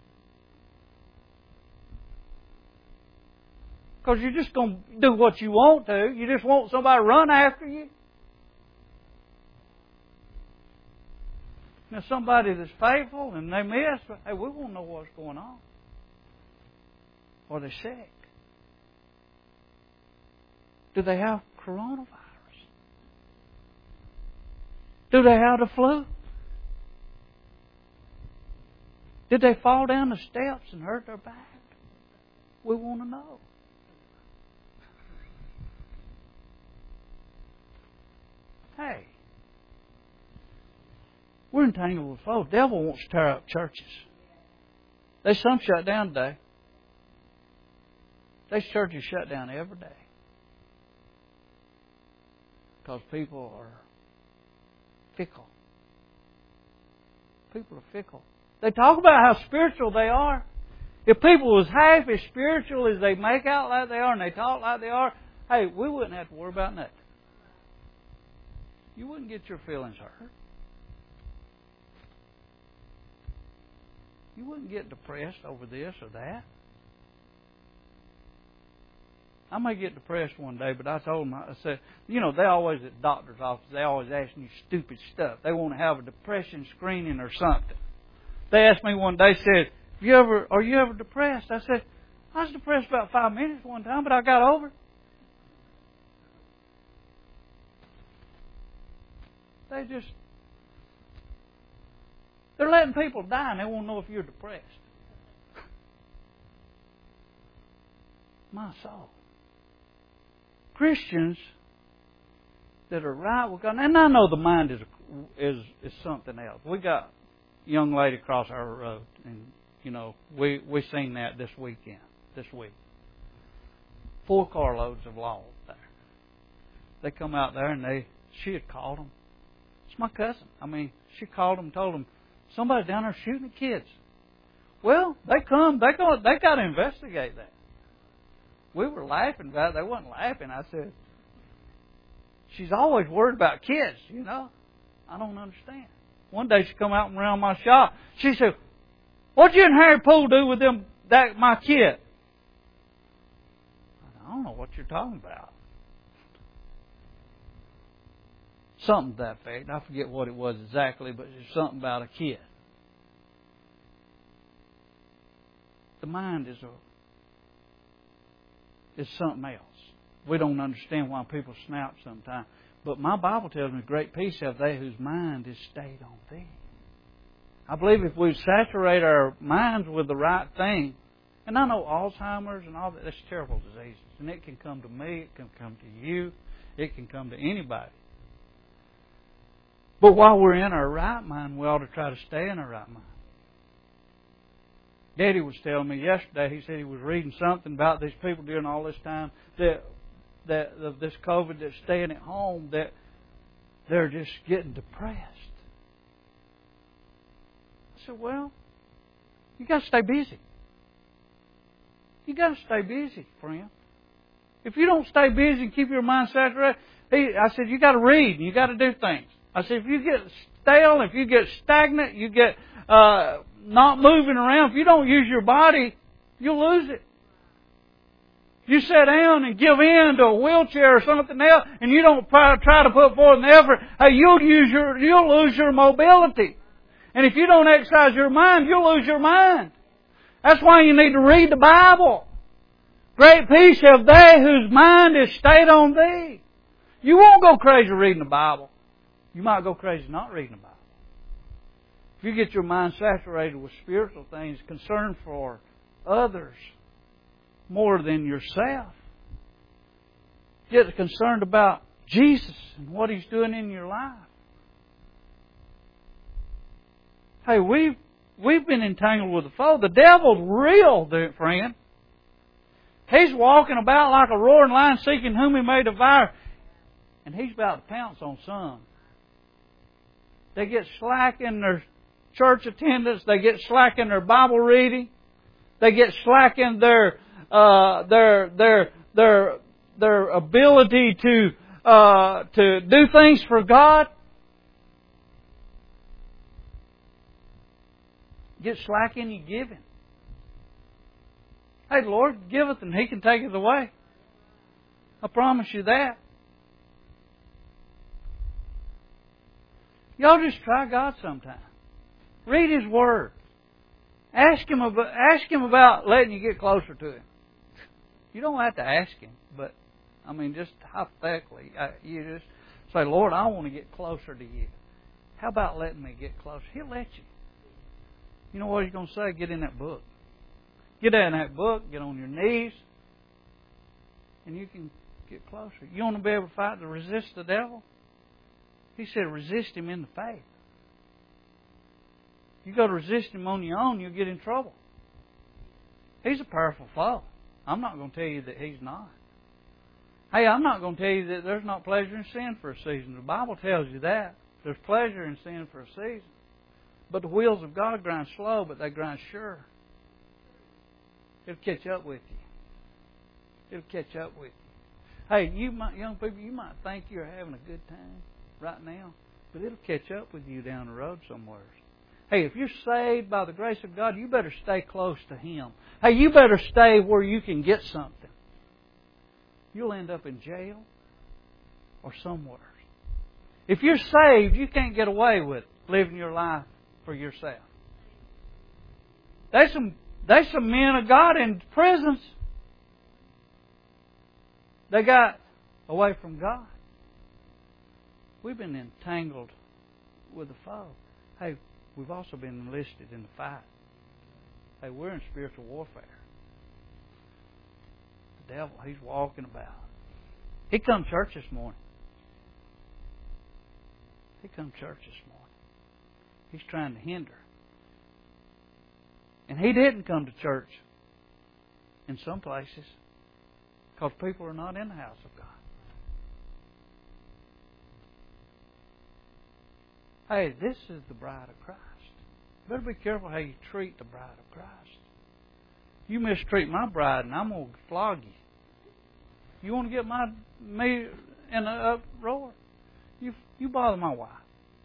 Speaker 1: Because you're just going to do what you want to. You just want somebody to run after you. Now, somebody that's faithful and they miss, hey, we want to know what's going on. Or they're sick. Do they have coronavirus? Do they have the flu? Did they fall down the steps and hurt their back? We want to know. Hey, we're entangled with foe. The devil wants to tear up churches. There's some shut down today. There's churches shut down every day. Because people are fickle. People are fickle. They talk about how spiritual they are. If people was half as spiritual as they make out like they are and they talk like they are, hey, we wouldn't have to worry about nothing. You wouldn't get your feelings hurt. You wouldn't get depressed over this or that. I may get depressed one day, but I told them, I said, you know, they always at doctor's office, they always ask you stupid stuff. They want to have a depression screening or something. They asked me one day, said, are you ever depressed? I said, I was depressed about 5 minutes one time, but I got over it. They're letting people die and they won't know if you're depressed. My soul. Christians that are right with God, and I know the mind is something else. We got a young lady across our road, and you know we seen that this week. 4 carloads of logs there. They come out there and she had called them. It's my cousin. I mean, she called them, told them somebody's down there shooting the kids. Well, they got to investigate that. We were laughing about it. They wasn't laughing. I said, she's always worried about kids, you know. I don't understand. One day she come out and around my shop. She said, what'd you and Harry Poole do with my kid? I don't know what you're talking about. Something to that effect. I forget what it was exactly, but it's something about a kid. The mind is something else. We don't understand why people snap sometimes. But my Bible tells me, great peace have they whose mind is stayed on Thee. I believe if we saturate our minds with the right thing, and I know Alzheimer's and all that, that's terrible diseases. And it can come to me, it can come to you, it can come to anybody. But while we're in our right mind, we ought to try to stay in our right mind. Daddy was telling me yesterday, he said he was reading something about these people during all this time that of this COVID that's staying at home, that they're just getting depressed. I said, well, you got to stay busy. You got to stay busy, friend. If you don't stay busy and keep your mind saturated, I said, you got to read and you got to do things. I said, if you get stale, if you get stagnant, you get not moving around, if you don't use your body, you'll lose it. If you sit down and give in to a wheelchair or something else, and you don't try to put forth an effort, hey, you'll lose your mobility. And if you don't exercise your mind, you'll lose your mind. That's why you need to read the Bible. Great peace have they whose mind is stayed on Thee. You won't go crazy reading the Bible. You might go crazy not reading the Bible. If you get your mind saturated with spiritual things, concern for others more than yourself, get concerned about Jesus and what He's doing in your life. Hey, we've been entangled with the foe. The devil's real, friend. He's walking about like a roaring lion seeking whom he may devour. And he's about to pounce on some. They get slack in their church attendance. They get slack in their Bible reading. They get slack in their ability to do things for God. Get slack in your giving. Hey, the Lord giveth and He can take it away. I promise you that. Y'all just try God sometime. Read His Word. Ask Him about letting you get closer to Him. You don't have to ask Him, but I mean, just hypothetically, you just say, Lord, I want to get closer to You. How about letting me get closer? He'll let you. You know what He's going to say? Get in that book. Get in that book. Get on your knees. And you can get closer. You want to be able to fight to resist the devil? He said, resist him in the faith. You go to resist him on your own, you'll get in trouble. He's a powerful foe. I'm not going to tell you that he's not. Hey, I'm not going to tell you that there's not pleasure in sin for a season. The Bible tells you that. There's pleasure in sin for a season. But the wheels of God grind slow, but they grind sure. It'll catch up with you. It'll catch up with you. Hey, young people, you might think you're having a good time right now, but it'll catch up with you down the road somewhere. Hey, if you're saved by the grace of God, you better stay close to Him. Hey, you better stay where you can get something. You'll end up in jail or somewhere. If you're saved, you can't get away with living your life for yourself. There's some men of God in prisons. They got away from God. We've been entangled with the foe. Hey, we've also been enlisted in the fight. Hey, we're in spiritual warfare. The devil, he's walking about. He come to church this morning. He come to church this morning. He's trying to hinder. And he didn't come to church in some places because people are not in the house of God. Hey, this is the bride of Christ. Better be careful how you treat the bride of Christ. You mistreat my bride and I'm going to flog you. You want to get me in an uproar? You bother my wife.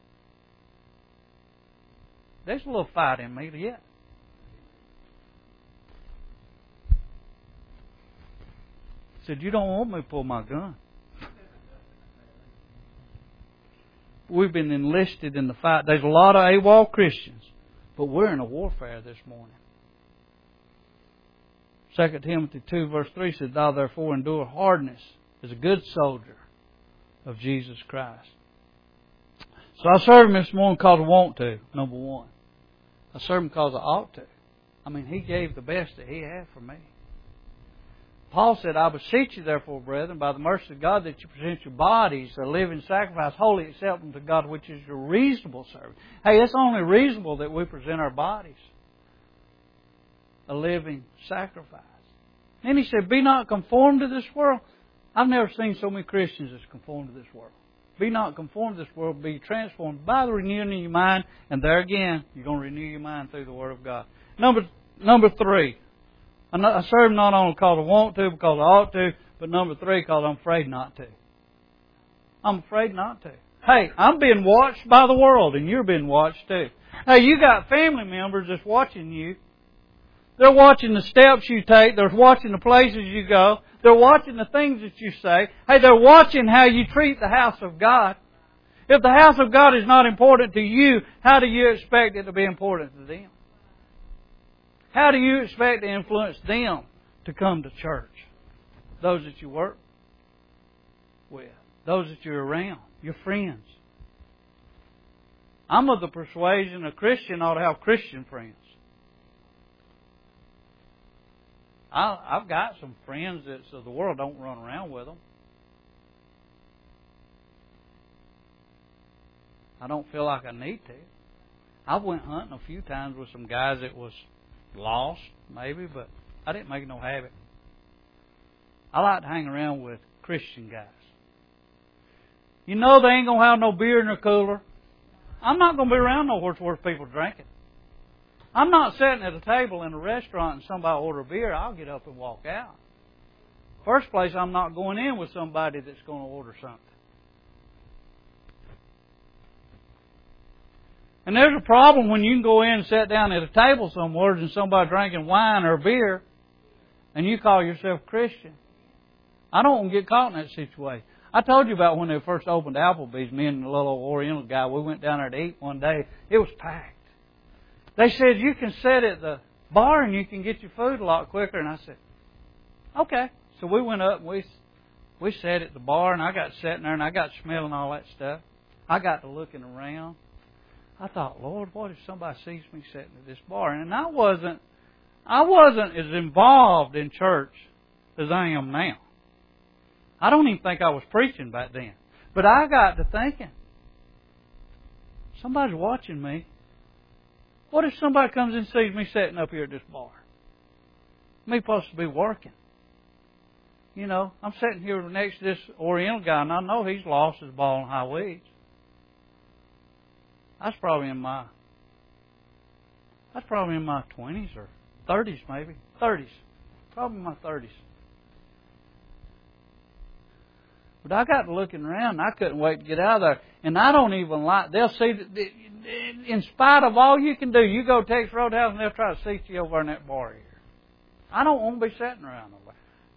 Speaker 1: There's a little fight in me yet. Said, you don't want me to pull my gun. We've been enlisted in the fight. There's a lot of AWOL Christians, but we're in a warfare this morning. 2 Timothy 2 verse 3 said, thou therefore endure hardness as a good soldier of Jesus Christ. So I serve Him this morning because I want to, number one. I serve Him because I ought to. I mean, He gave the best that He had for me. Paul said, I beseech you therefore, brethren, by the mercy of God, that you present your bodies a living sacrifice, holy acceptable to God, which is your reasonable service. Hey, it's only reasonable that we present our bodies a living sacrifice. Then he said, be not conformed to this world. I've never seen so many Christians that's conformed to this world. Be not conformed to this world, be transformed by the renewing of your mind. And there again, you're going to renew your mind through the Word of God. Number 3. I serve not only because I want to, because I ought to, but number 3, because I'm afraid not to. I'm afraid not to. Hey, I'm being watched by the world, and you're being watched too. Hey, you got family members that's watching you. They're watching the steps you take. They're watching the places you go. They're watching the things that you say. Hey, they're watching how you treat the house of God. If the house of God is not important to you, how do you expect it to be important to them? How do you expect to influence them to come to church? Those that you work with, those that you're around, your friends. I'm of the persuasion a Christian ought to have Christian friends. I've got some friends that so the world don't run around with them. I don't feel like I need to. I went hunting a few times with some guys that was lost, maybe, but I didn't make no habit. I like to hang around with Christian guys. You know they ain't going to have no beer in their cooler. I'm not going to be around nowhere where people drinking. I'm not sitting at a table in a restaurant and somebody order beer. I'll get up and walk out. First place, I'm not going in with somebody that's going to order something. And there's a problem when you can go in and sit down at a table somewhere and somebody drinking wine or beer and you call yourself Christian. I don't want to get caught in that situation. I told you about when they first opened Applebee's, me and the little Oriental guy, we went down there to eat one day. It was packed. They said, you can sit at the bar and you can get your food a lot quicker. And I said, okay. So we went up and we sat at the bar and I got sitting there and I got smelling all that stuff. I got to looking around. I thought, Lord, what if somebody sees me sitting at this bar? And I wasn't as involved in church as I am now. I don't even think I was preaching back then. But I got to thinking, Somebody's watching me. What if somebody comes and sees me sitting up here at this bar? Me supposed to be working. You know, I'm sitting here next to this Oriental guy, and I know he's lost his ball in high weeds. That's probably in my 20s or 30s maybe. 30s. Probably my 30s. But I got to looking around, and I couldn't wait to get out of there. And I don't even like, they'll see, in spite of all you can do, you go to Texas Roadhouse and they'll try to seat you over in that bar here. I don't want to be sitting around over there.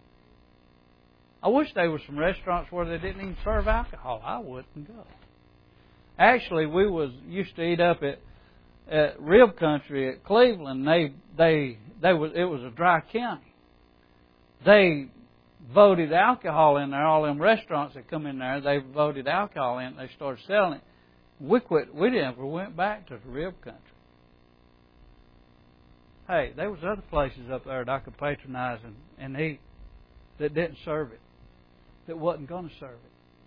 Speaker 1: I wish there were some restaurants where they didn't even serve alcohol. I wouldn't go. Actually, we used to eat up at Rib Country at Cleveland. It was a dry county. They voted alcohol in there. All them restaurants that come in there, they voted alcohol in. They started selling it. We quit. We never went back to the Rib Country. Hey, there was other places up there that I could patronize and eat that didn't serve it, that wasn't going to serve it.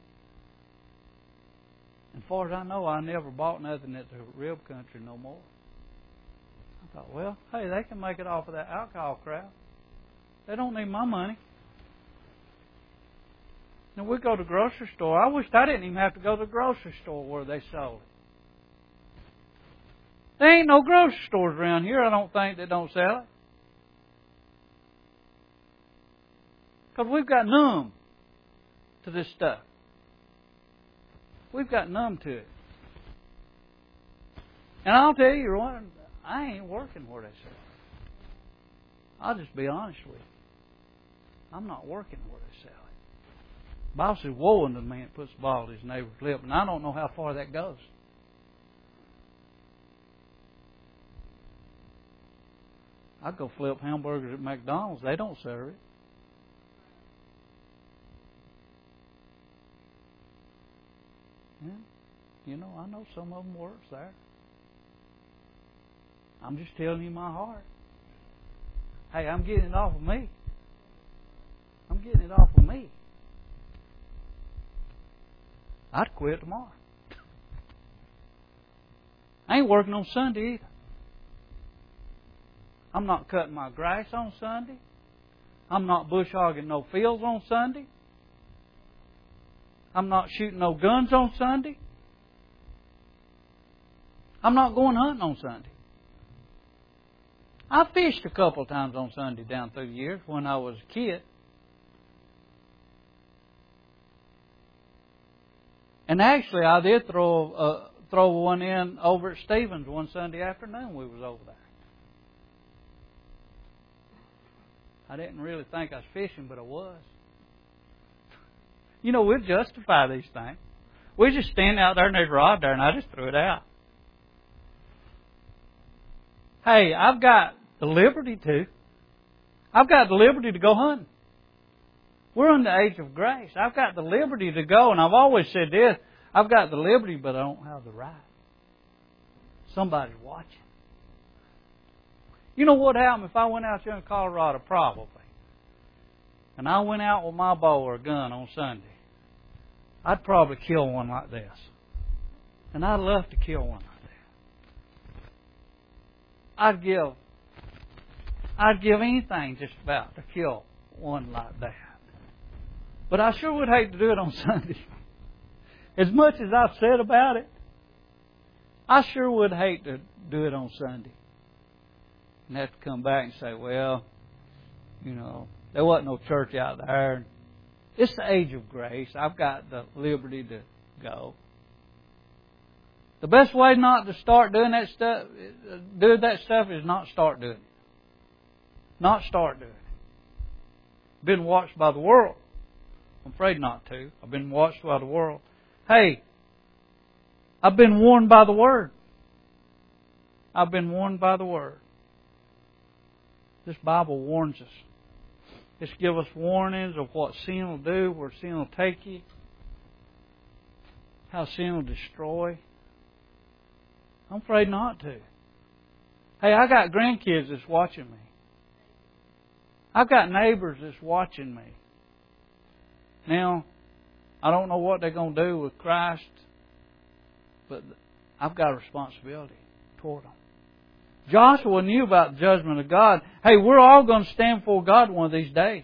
Speaker 1: And as far as I know, I never bought nothing at the Rib Country no more. I thought, well, hey, they can make it off of that alcohol crowd. They don't need my money. Now, we go to the grocery store. I wished I didn't even have to go to the grocery store where they sold it. There ain't no grocery stores around here, I don't think, that don't sell it. Because we've got numb to this stuff. We've got numb to it. And I'll tell you what, I ain't working where they sell it. I'll just be honest with you. I'm not working where they sell it. The Bible says, woe unto the man that puts the ball to his neighbor's lip. And I don't know how far that goes. I go flip hamburgers at McDonald's. They don't serve it. Yeah. You know, I know some of them works there. I'm just telling you my heart. Hey, I'm getting it off of me. I'm getting it off of me. I'd quit tomorrow. I ain't working on Sunday either. I'm not cutting my grass on Sunday. I'm not bush hogging no fields on Sunday. I'm not shooting no guns on Sunday. I'm not going hunting on Sunday. I fished a couple of times on Sunday down through the years when I was a kid. And actually, I did throw one in over at Stevens one Sunday afternoon. We was over there. I didn't really think I was fishing, but I was. You know, we'll justify these things. We just stand out there and there's a rod there, and I just threw it out. Hey, I've got the liberty to. I've got the liberty to go hunting. We're in the age of grace. I've got the liberty to go, and I've always said this, I've got the liberty, but I don't have the right. Somebody's watching. You know what happened if I went out there in Colorado? Probably. And I went out with my bow or a gun on Sunday. I'd probably kill one like this. And I'd love to kill one like that. I'd give anything just about to kill one like that. But I sure would hate to do it on Sunday. As much as I've said about it, I sure would hate to do it on Sunday. And have to come back and say, well, you know, there wasn't no church out there. It's the age of grace. I've got the liberty to go. The best way not to start doing that stuff is not start doing it. Not start doing it. Been watched by the world. I'm afraid not to. I've been watched by the world. Hey, I've been warned by the Word. I've been warned by the Word. This Bible warns us. It's give us warnings of what sin will do, where sin will take you, how sin will destroy. I'm afraid not to. Hey, I got grandkids that's watching me. I've got neighbors that's watching me. Now, I don't know what they're going to do with Christ, but I've got a responsibility toward them. Joshua knew about the judgment of God. Hey, we're all going to stand before God one of these days.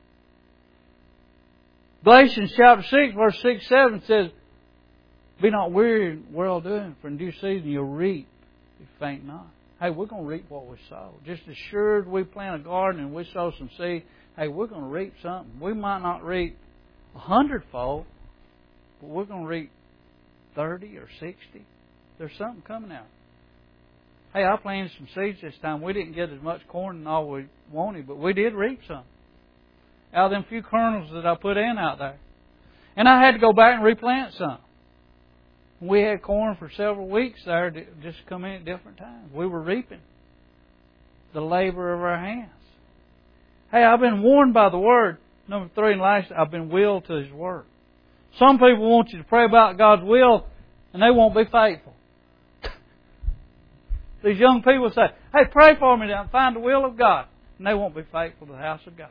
Speaker 1: Galatians chapter 6, verse 6, 7 says, be not weary in well doing, for in due season you'll reap if you faint not. Hey, we're going to reap what we sow. Just as sure as we plant a garden and we sow some seed, hey, we're going to reap something. We might not reap 100-fold, but we're going to reap 30 or 60. There's something coming out. Hey, I planted some seeds this time. We didn't get as much corn as all we wanted, but we did reap some. Out of them few kernels that I put in out there. And I had to go back and replant some. We had corn for several weeks there to just come in at different times. We were reaping the labor of our hands. Hey, I've been warned by the Word. Number 3 and last, I've been willed to His Word. Some people want you to pray about God's will, and they won't be faithful. These young people say, hey, pray for me to find the will of God. And they won't be faithful to the house of God.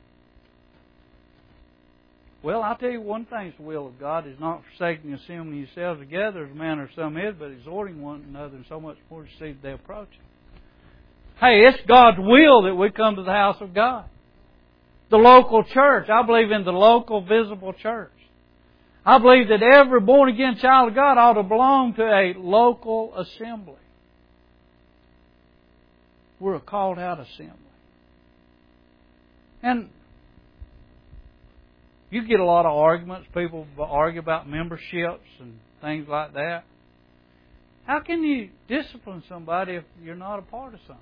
Speaker 1: Well, I'll tell you one thing is the will of God is not forsaking assembling yourselves together as a manner of some is, but exhorting one another, and so much more to see that they approach it. Hey, it's God's will that we come to the house of God. The local church. I believe in the local visible church. I believe that every born-again child of God ought to belong to a local assembly. We're a called-out assembly. And you get a lot of arguments. People argue about memberships and things like that. How can you discipline somebody if you're not a part of something?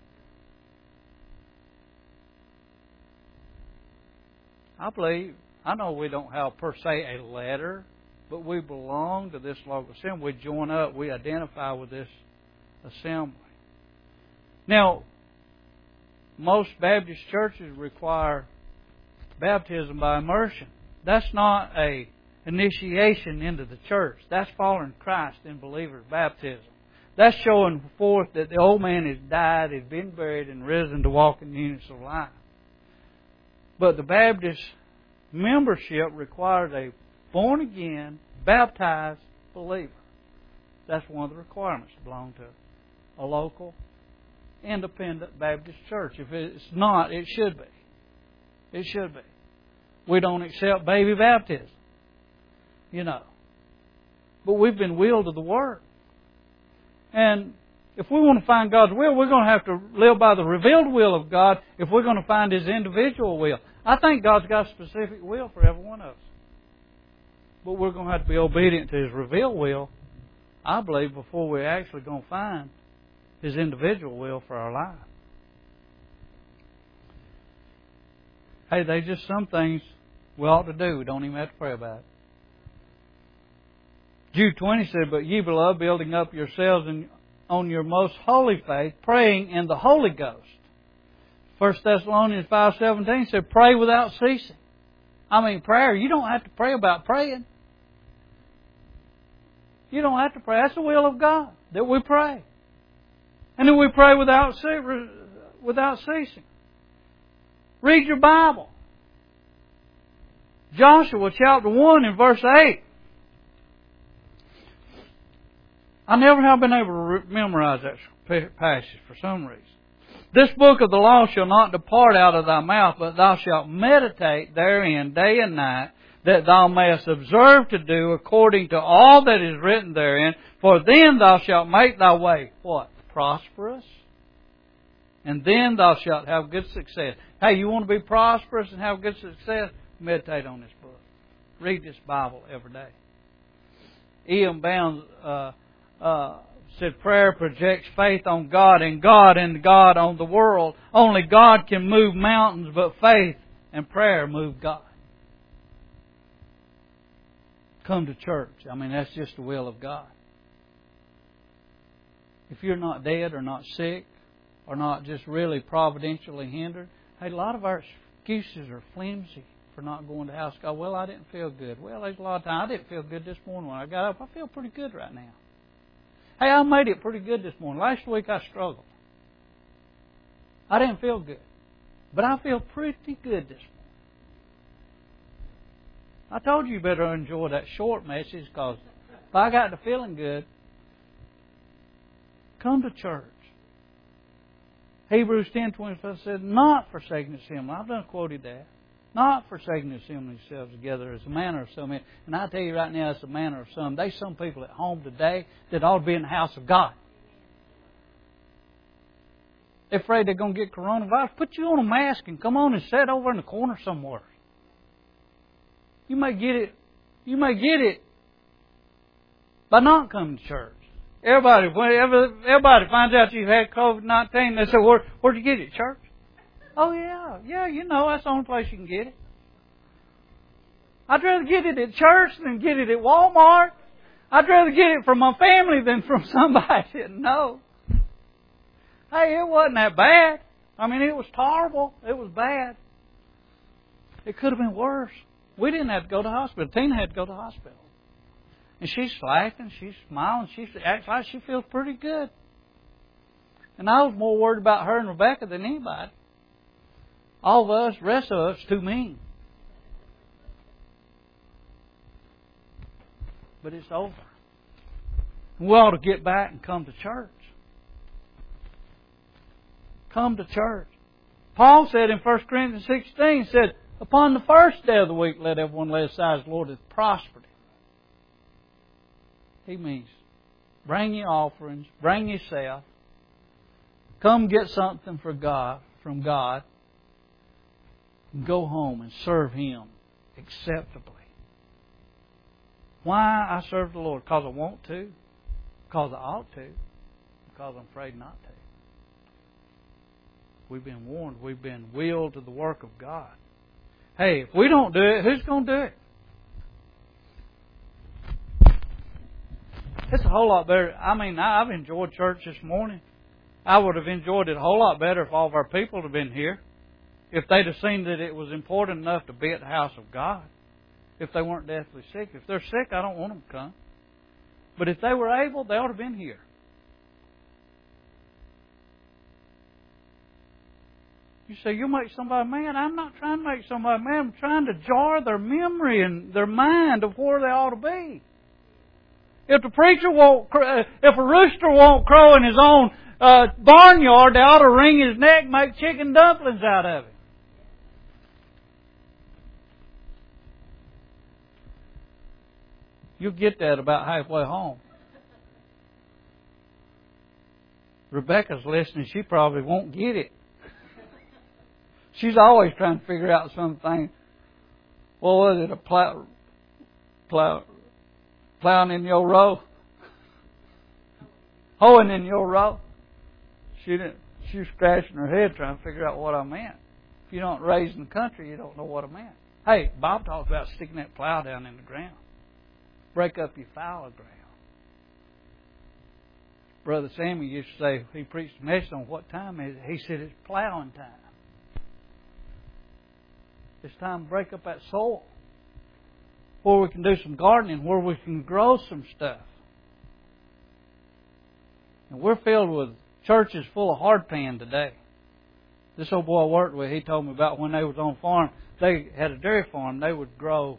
Speaker 1: I know we don't have per se a letter, but we belong to this local assembly. We join up. We identify with this assembly. Now, most Baptist churches require baptism by immersion. That's not a initiation into the church. That's following Christ in believer's baptism. That's showing forth that the old man has died, has been buried, and risen to walk in newness of life. But the Baptist membership requires a born-again, baptized believer. That's one of the requirements to belong to a local, independent Baptist church. If it's not, it should be. It should be. We don't accept baby baptism, But we've been willed to the Word. And if we want to find God's will, we're going to have to live by the revealed will of God if we're going to find His individual will. I think God's got a specific will for every one of us. But we're going to have to be obedient to His revealed will, I believe, before we're actually going to find His individual will for our life. Hey, there's just some things we ought to do. We don't even have to pray about it. Jude 20 said, but ye, beloved, building up yourselves on your most holy faith, praying in the Holy Ghost. 1 Thessalonians 5:17 said, pray without ceasing. Prayer, you don't have to pray about praying. You don't have to pray. That's the will of God, that we pray. And then we pray without ceasing. Read your Bible. Joshua chapter 1 and verse 8. I never have been able to memorize that passage for some reason. This book of the law shall not depart out of thy mouth, but thou shalt meditate therein day and night, that thou mayest observe to do according to all that is written therein. For then thou shalt make thy way, what? Prosperous. And then thou shalt have good success. Hey, you want to be prosperous and have good success? Meditate on this book. Read this Bible every day. E.M. Bounds said prayer projects faith on God and God on the world. Only God can move mountains, but faith and prayer move God. Come to church. That's just the will of God. If you're not dead or not sick or not just really providentially hindered, hey, a lot of our excuses are flimsy for not going to the house of God. Well, I didn't feel good. Well, there's a lot of times I didn't feel good this morning when I got up. I feel pretty good right now. Hey, I made it pretty good this morning. Last week I struggled. I didn't feel good. But I feel pretty good this morning. I told you better enjoy that short message, because if I got to feeling good, Come to church. Hebrews 10:25 said, not forsaking the assembly. I've done quoted that. Not forsaking the assembly themselves together as a manner of some. And I tell you right now, it's a manner of some. There's some people at home today that ought to be in the house of God. They're afraid they're going to get coronavirus. Put you on a mask and come on and sit over in the corner somewhere. You may get it. You may get it by not coming to church. Everybody finds out you've had COVID-19. They say, where'd you get it, church? Oh, yeah. Yeah, you know, that's the only place you can get it. I'd rather get it at church than get it at Walmart. I'd rather get it from my family than from somebody I didn't know. Hey, it wasn't that bad. I mean, it was horrible. It was bad. It could have been worse. We didn't have to go to the hospital. Tina had to go to the hospital. And she's laughing, she's smiling, she acts like she feels pretty good. And I was more worried about her and Rebecca than anybody. All of us, the rest of us, too mean. But it's over. We ought to get back and come to church. Come to church. Paul said in 1 Corinthians 16, said, upon the first day of the week, let everyone lay aside his Lord hath prospered. He means bring your offerings, bring yourself, come get something from God, and go home and serve Him acceptably. Why I serve the Lord? Because I want to, because I ought to, because I'm afraid not to. We've been warned, we've been willed to the work of God. Hey, if we don't do it, who's going to do it? It's a whole lot better. I mean, I've enjoyed church this morning. I would have enjoyed it a whole lot better if all of our people had been here. If they'd have seen that it was important enough to be at the house of God. If they weren't deathly sick. If they're sick, I don't want them to come. But if they were able, they ought to have been here. You say, you'll make somebody mad. I'm not trying to make somebody mad. I'm trying to jar their memory and their mind of where they ought to be. If the preacher won't, if a rooster won't crow in his own barnyard, they ought to wring his neck and make chicken dumplings out of it. You'll get that about halfway home. Rebecca's listening. She probably won't get it. She's always trying to figure out something. What was it? Plowing in your row? Hoeing in your row? She was scratching her head trying to figure out what I meant. If you don't raise in the country, you don't know what I meant. Hey, Bob talks about sticking that plow down in the ground. Break up your fallow ground. Brother Sammy used to say, he preached a message on what time is it. He said it's plowing time. It's time to break up that soil. Where we can do some gardening, where we can grow some stuff. And we're filled with churches full of hardpan today. This old boy I worked with, he told me about when they was on farm. They had a dairy farm. They would grow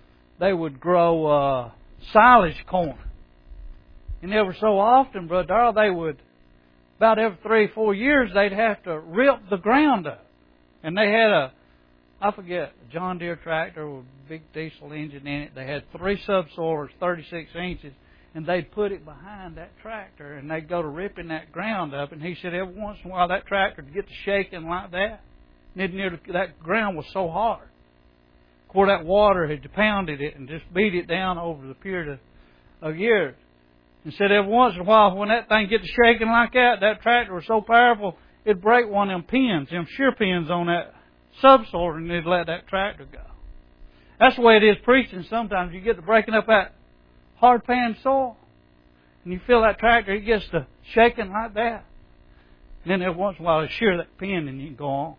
Speaker 1: silage corn. And every so often, Brother Darrell, they would, about every 3 or 4 years, they'd have to rip the ground up. And they had a John Deere tractor with a big diesel engine in it. They had 3 subsoilers, 36 inches, and they'd put it behind that tractor, and they'd go to ripping that ground up. And he said every once in a while that tractor would get to shaking like that. And that ground was so hard. Where that water had pounded it and just beat it down over the period of years. And said every once in a while when that thing gets to shaking like that tractor was so powerful, it'd break one of them pins, them shear pins on that subsoil, and they'd let that tractor go. That's the way it is preaching. Sometimes you get to breaking up that hard pan soil, and you feel that tractor, it gets to shaking like that. And then every once in a while, they shear that pin, and you can go on.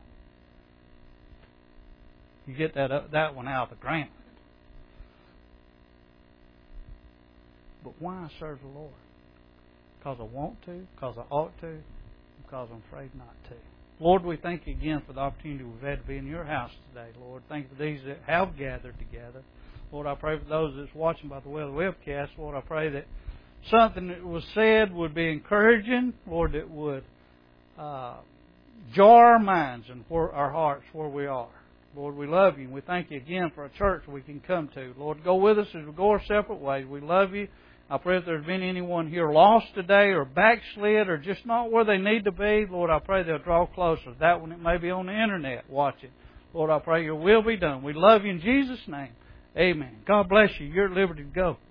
Speaker 1: You get that one out of the ground. But why I serve the Lord? Because I want to, because I ought to, because I'm afraid not to. Lord, we thank you again for the opportunity we've had to be in your house today, Lord. Thank you for these that have gathered together. Lord, I pray for those that's watching by the way of the webcast. Lord, I pray that something that was said would be encouraging, Lord, that would jar our minds and our hearts where we are. Lord, we love you, and we thank you again for a church we can come to. Lord, go with us as we go our separate ways. We love you. I pray if there's been anyone here lost today or backslid or just not where they need to be, Lord, I pray they'll draw closer. That one, it may be on the internet watching. Lord, I pray your will be done. We love you in Jesus' name. Amen. God bless you. You're at liberty to go.